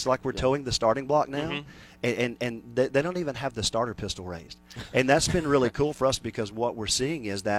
the starting block now, and they don't even have the starter pistol raised. And that's been really cool for us because what we're seeing is that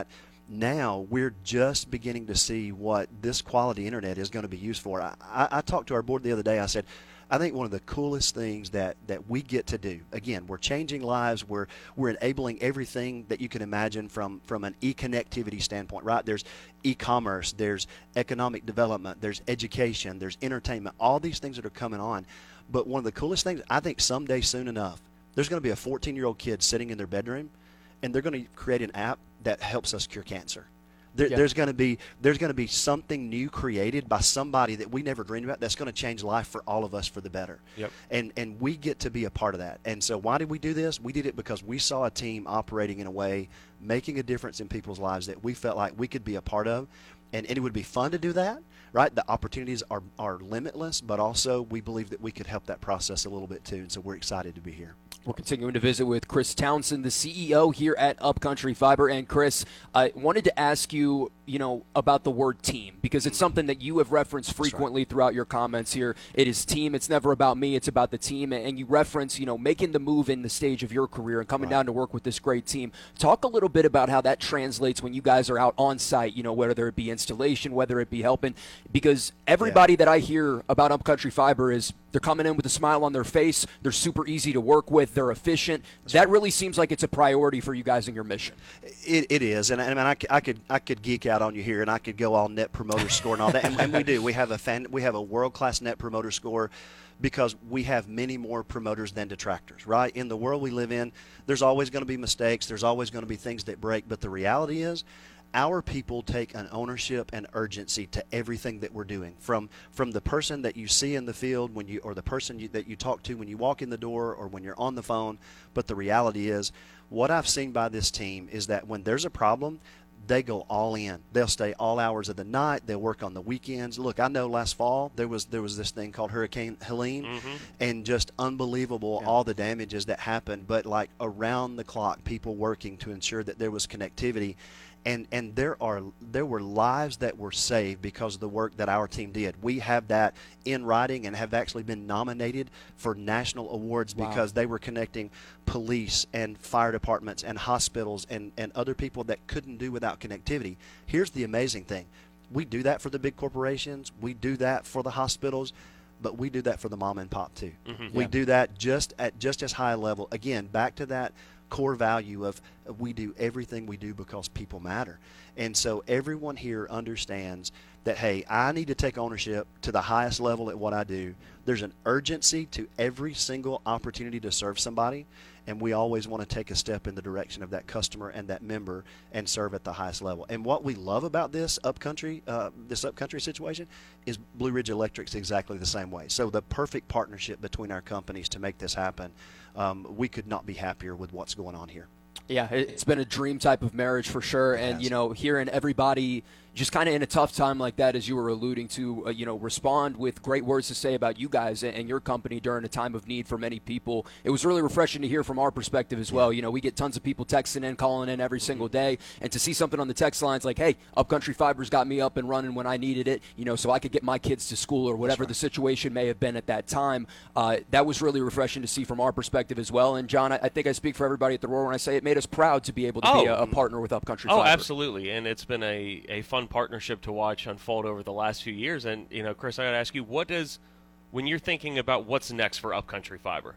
Now we're just beginning to see what this quality internet is going to be used for. I talked to our board the other day. I said, I think one of the coolest things that we get to do, again, we're changing lives. We're enabling everything that you can imagine from an e-connectivity standpoint, right? There's e-commerce, there's economic development, there's education, there's entertainment, all these things that are coming on. But one of the coolest things, I think someday soon enough, there's going to be a 14-year-old kid sitting in their bedroom, and they're going to create an app that helps us cure cancer. There's going to be something new created by somebody that we never dreamed about that's going to change life for all of us for the better. Yep. And we get to be a part of that. And so why did we do this? We did it because we saw a team operating in a way, making a difference in people's lives that we felt like we could be a part of. And it would be fun to do that, right? The opportunities are limitless, but also we believe that we could help that process a little bit too. And so we're excited to be here. We're continuing to visit with Chris Townsend, the CEO here at Upcountry Fiber. And Chris, I wanted to ask you, about the word team, because it's something that you have referenced frequently throughout your comments here. It is team. It's never about me. It's about the team. And you reference, making the move in the stage of your career and coming down to work with this great team. Talk a little bit about how that translates when you guys are out on site, whether it be installation, whether it be helping, because everybody that I hear about Upcountry Fiber is they're coming in with a smile on their face. They're super easy to work with. They're efficient. That really seems like it's a priority for you guys in your mission. It is, and I mean, I could geek out on you here, and I could go all Net Promoter Score and all that, and we do. We have a world-class Net Promoter Score because we have many more promoters than detractors, right? In the world we live in, there's always going to be mistakes. There's always going to be things that break, but the reality is, our people take an ownership and urgency to everything that we're doing, from the person that you see in the field or the person that you talk to when you walk in the door or when you're on the phone. But the reality is, what I've seen by this team is that when there's a problem, they go all in. They'll stay all hours of the night. They'll work on the weekends. Look, I know last fall there was this thing called Hurricane Helene, and just unbelievable all the damages that happened. But like around the clock, people working to ensure that there was connectivity. And there were lives that were saved because of the work that our team did. We have that in writing and have actually been nominated for national awards because they were connecting police and fire departments and hospitals and other people that couldn't do without connectivity. Here's the amazing thing. We do that for the big corporations. We do that for the hospitals. But we do that for the mom and pop too. We do that just as high a level. Again, back to that core value of we do everything we do because people matter. And so everyone here understands that, hey, I need to take ownership to the highest level at what I do. There's an urgency to every single opportunity to serve somebody, and we always want to take a step in the direction of that customer and that member and serve at the highest level. And what we love about this upcountry situation is Blue Ridge Electric's exactly the same way. So the perfect partnership between our companies to make this happen. We could not be happier with what's going on here. Yeah, it's been a dream type of marriage for sure. And, hearing everybody just kind of in a tough time like that, as you were alluding to, respond with great words to say about you guys and your company during a time of need for many people. It was really refreshing to hear from our perspective as well. We get tons of people texting in, calling in every single day. And to see something on the text lines like, hey, Upcountry Fiber's got me up and running when I needed it, so I could get my kids to school or whatever the situation may have been at that time. That was really refreshing to see from our perspective as well. And, John, I think I speak for everybody at the Roar when I say it made us proud to be able to be a partner with Upcountry Fiber. Oh, absolutely. And it's been a fun partnership to watch unfold over the last few years. And, Chris, I got to ask you, when you're thinking about what's next for Upcountry Fiber,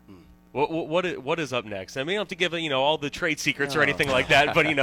what is up next? I mean, you don't have to give all the trade secrets or anything like that, but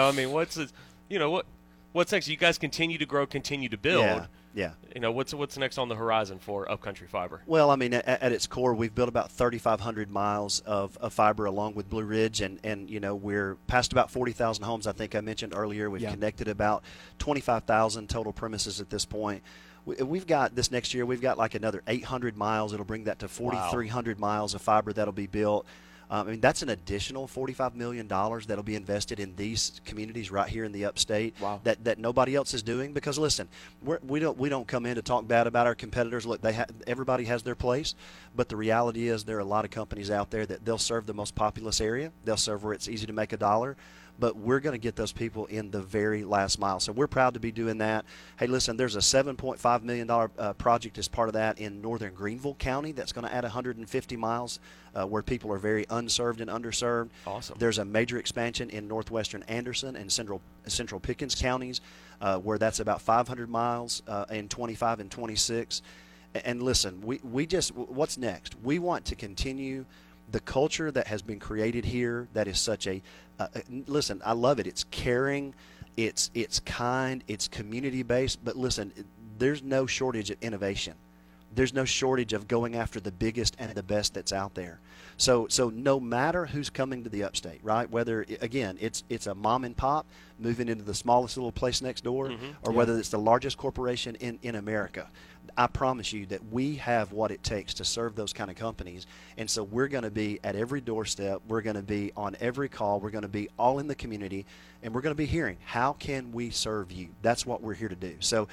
what's next? You guys continue to grow, continue to build. Yeah. What's next on the horizon for Upcountry Fiber? Well, I mean, at its core, we've built about 3,500 miles of fiber along with Blue Ridge, and we're past about 40,000 homes. I think I mentioned earlier. We've connected about 25,000 total premises at this point. We've got this next year. We've got like another 800 miles. It'll bring that to 4,300 miles of fiber that'll be built. I mean, that's an additional $45 million that'll be invested in these communities right here in the upstate that nobody else is doing. Because listen, we don't come in to talk bad about our competitors. Look, everybody has their place, but the reality is there are a lot of companies out there that they'll serve the most populous area. They'll serve where it's easy to make a dollar. but we're going to get those people in the very last mile. So we're proud to be doing that. Hey, listen, there's a $7.5 million project as part of that in northern Greenville County that's going to add 150 miles where people are very unserved and underserved. Awesome. There's a major expansion in northwestern Anderson and central Pickens counties where that's about 500 miles in 25 and 26. And listen, we just, what's next? We want to continue the culture that has been created here that is such a, listen, I love it. It's caring, it's kind, it's community-based. But listen, there's no shortage of innovation. There's no shortage of going after the biggest and the best that's out there. So no matter who's coming to the upstate, right, whether, again, it's a mom and pop moving into the smallest little place next door, or whether it's the largest corporation in America, I promise you that we have what it takes to serve those kind of companies. And so we're going to be at every doorstep. We're going to be on every call. We're going to be all in the community, and we're going to be hearing, how can we serve you? That's what we're here to do. So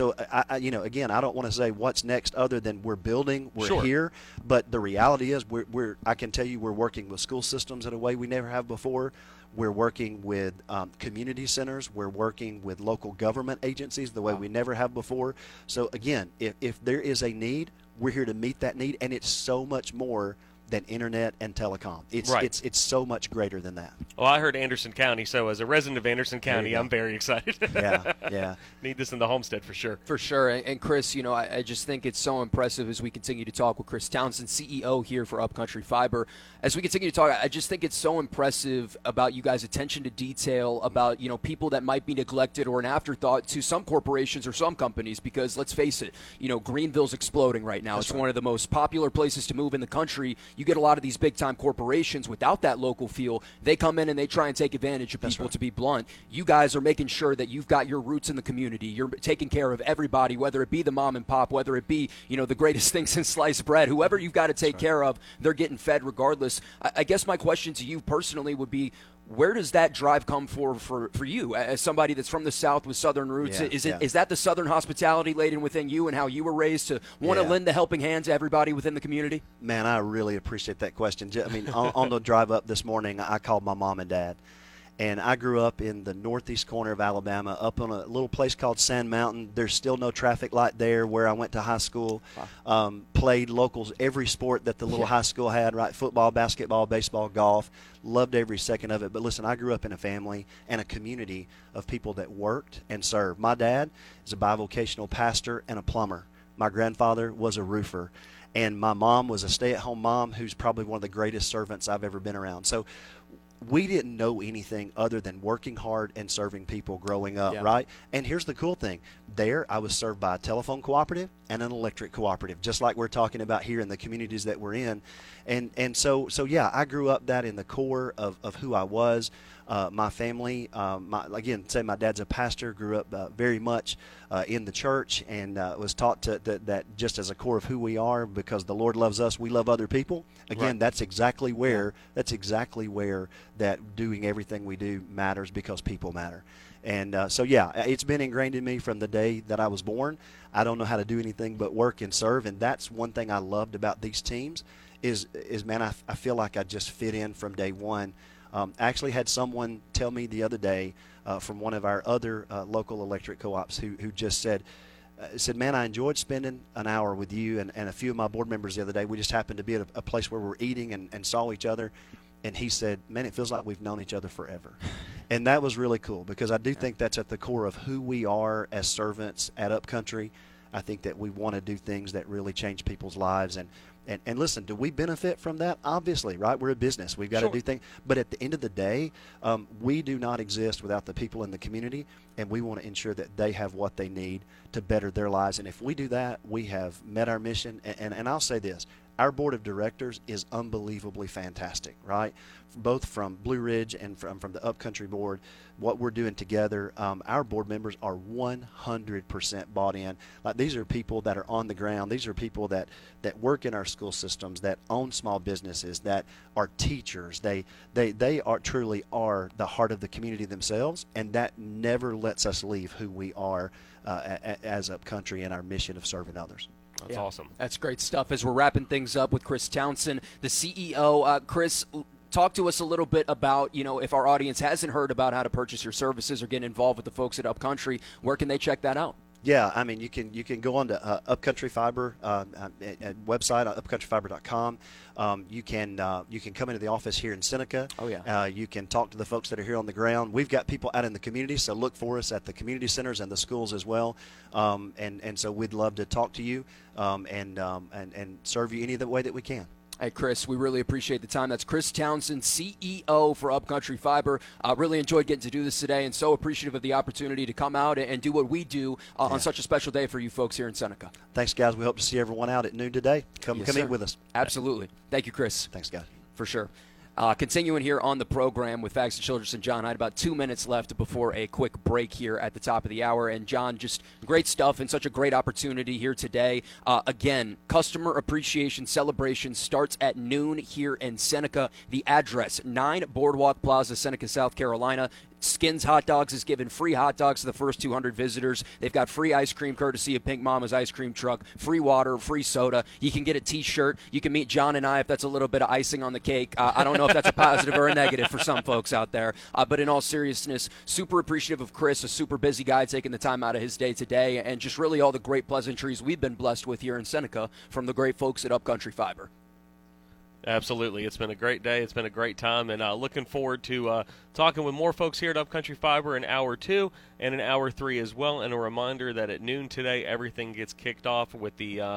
I again, I don't want to say what's next other than we're building, we're here, but the reality is I can tell you we're working with school systems in a way we never have before. We're working with community centers. We're working with local government agencies the way we never have before. So, again, if there is a need, we're here to meet that need, and it's so much more than internet and telecom. It's so much greater than that. Well, I heard Anderson County, so as a resident of Anderson County, I'm very excited. Yeah. Need this in the Homestead for sure. For sure. And Chris, I just think it's so impressive as we continue to talk with Chris Townsend, CEO here for Upcountry Fiber. As we continue to talk, I just think it's so impressive about you guys' attention to detail, about, people that might be neglected or an afterthought to some corporations or some companies, because let's face it, Greenville's exploding right now. It's one of the most popular places to move in the country. You get a lot of these big-time corporations without that local feel. They come in and they try and take advantage of people, to be blunt. You guys are making sure that you've got your roots in the community. You're taking care of everybody, whether it be the mom and pop, whether it be, the greatest thing since sliced bread. Whoever you've got to take care of, they're getting fed regardless. I guess my question to you personally would be, where does that drive come for you as somebody that's from the South with Southern roots? Is that the Southern hospitality laden within you and how you were raised to want to lend the helping hand to everybody within the community? Man, I really appreciate that question. I mean, on the drive up this morning, I called my mom and dad. And I grew up in the northeast corner of Alabama, up on a little place called Sand Mountain. There's still no traffic light there where I went to high school. Played locals, every sport that the little high school had, right? Football, basketball, baseball, golf. Loved every second of it. But listen, I grew up in a family and a community of people that worked and served. My dad is a bivocational pastor and a plumber. My grandfather was a roofer. And my mom was a stay-at-home mom who's probably one of the greatest servants I've ever been around. So we didn't know anything other than working hard and serving people growing up, right? And here's the cool thing. There, I was served by a telephone cooperative and an electric cooperative, just like we're talking about here in the communities that we're in. And so I grew up that in the core of who I was. My family, my dad's a pastor, grew up very much in the church, and was taught that just as a core of who we are, because the Lord loves us, we love other people. Again, that's exactly where that doing everything we do matters, because people matter. And it's been ingrained in me from the day that I was born. I don't know how to do anything but work and serve, and that's one thing I loved about these teams is man, I feel like I just fit in from day one. I actually had someone tell me the other day from one of our other local electric co-ops who just said, man, I enjoyed spending an hour with you and a few of my board members the other day. We just happened to be at a place where we're eating and saw each other. And he said, man, it feels like we've known each other forever. And that was really cool, because I do think that's at the core of who we are as servants at Upcountry. I think that we want to do things that really change people's lives. And listen, do we benefit from that? Obviously, right? We're a business. We've got to do things. But at the end of the day, we do not exist without the people in the community, and we want to ensure that they have what they need to better their lives. And if we do that, we have met our mission. And I'll say this. Our board of directors is unbelievably fantastic, right? Both from Blue Ridge and from the Upcountry board, what we're doing together, our board members are 100% bought in. Like, these are people that are on the ground. These are people that work in our school systems, that own small businesses, that are teachers. They are truly are the heart of the community themselves, and that never lets us leave who we are as Upcountry and our mission of serving others. That's awesome. That's great stuff. As we're wrapping things up with Chris Townsend, the CEO. Chris, talk to us a little bit about, if our audience hasn't heard about how to purchase your services or get involved with the folks at Upcountry, where can they check that out? Yeah, I mean, you can go on to Upcountry Fiber website, upcountryfiber.com. You can come into the office here in Seneca. Oh, yeah. You can talk to the folks that are here on the ground. We've got people out in the community, so look for us at the community centers and the schools as well. And so we'd love to talk to you and serve you any of the way that we can. Hey, Chris, we really appreciate the time. That's Chris Townsend, CEO for Upcountry Fiber. Really enjoyed getting to do this today and so appreciative of the opportunity to come out and do what we do on such a special day for you folks here in Seneca. Thanks, guys. We hope to see everyone out at noon today. Come eat with us. Absolutely. Thank you, Chris. Thanks, guys. For sure. Continuing here on the program with Faxon Childress and John Hyde, about 2 minutes left before a quick break here at the top of the hour. And, John, just great stuff and such a great opportunity here today. Again, Customer Appreciation Celebration starts at noon here in Seneca. The address, 9 Boardwalk Plaza, Seneca, South Carolina. Skins Hot Dogs is giving free hot dogs to the first 200 visitors. They've got free ice cream courtesy of Pink Mama's Ice Cream Truck, free water, free soda. You can get a T-shirt. You can meet John and I if that's a little bit of icing on the cake. I don't know if that's a positive or a negative for some folks out there. But in all seriousness, super appreciative of Chris, a super busy guy taking the time out of his day today, and just really all the great pleasantries we've been blessed with here in Seneca from the great folks at Upcountry Fiber. Absolutely. It's been a great day. It's been a great time, and looking forward to talking with more folks here at Upcountry Fiber in Hour 2 and in Hour 3 as well. And a reminder that at noon today, everything gets kicked off with the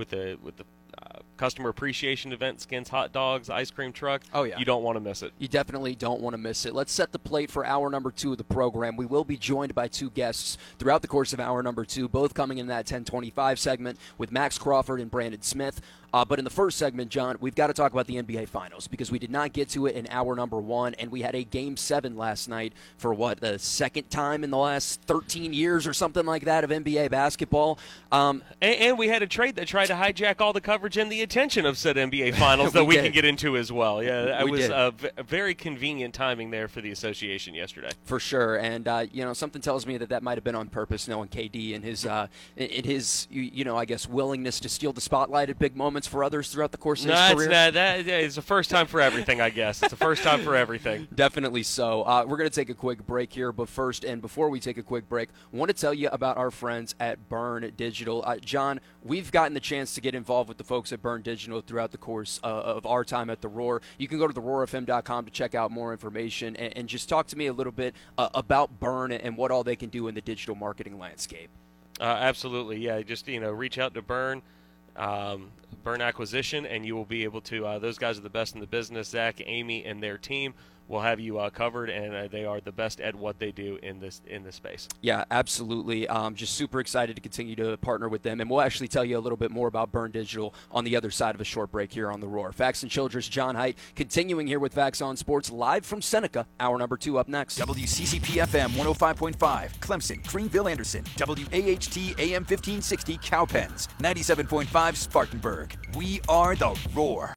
customer appreciation event, Skins Hot Dogs, Ice Cream Truck. Oh, yeah. You don't want to miss it. You definitely don't want to miss it. Let's set the plate for hour number 2 of the program. We will be joined by 2 guests throughout the course of hour number 2, both coming in that 10:25 segment with Max Crawford and Brandon Smith. But in the first segment, John, we've got to talk about the NBA Finals because we did not get to it in hour number 1, and we had a Game 7 last night for, the second time in the last 13 years or something like that of NBA basketball. And we had a trade that tried to hijack all the coverage and the attention of said NBA Finals that we can get into as well. Yeah, it was a very convenient timing there for the association yesterday. For sure, and something tells me that might have been on purpose, knowing KD and his I guess willingness to steal the spotlight at big moments for others throughout the course of his career. That is the first time for everything, I guess. It's the first time for everything. Definitely so. We're going to take a quick break here, but first, and before we take a quick break, I want to tell you about our friends at Burn Digital. John, we've gotten the chance to get involved with the folks at Burn Digital throughout the course of our time at the Roar. You can go to theroarfm.com to check out more information and just talk to me a little bit about Burn and what all they can do in the digital marketing landscape. Absolutely, yeah. Just reach out to Burn. Burn Acquisition, and you will be able to those guys are the best in the business. Zach, Amy, and their team will have you covered, and they are the best at what they do in this space. Yeah, absolutely. Just super excited to continue to partner with them, and we'll actually tell you a little bit more about Burn Digital on the other side of a short break here on The Roar. Faxon Childress, John Hyde, continuing here with Fax on Sports, live from Seneca. Hour number 2 up next. WCCP-FM 105.5, Clemson, Greenville, Anderson. WAHT AM 1560, Cowpens. 97.5, Spartanburg. We are The Roar.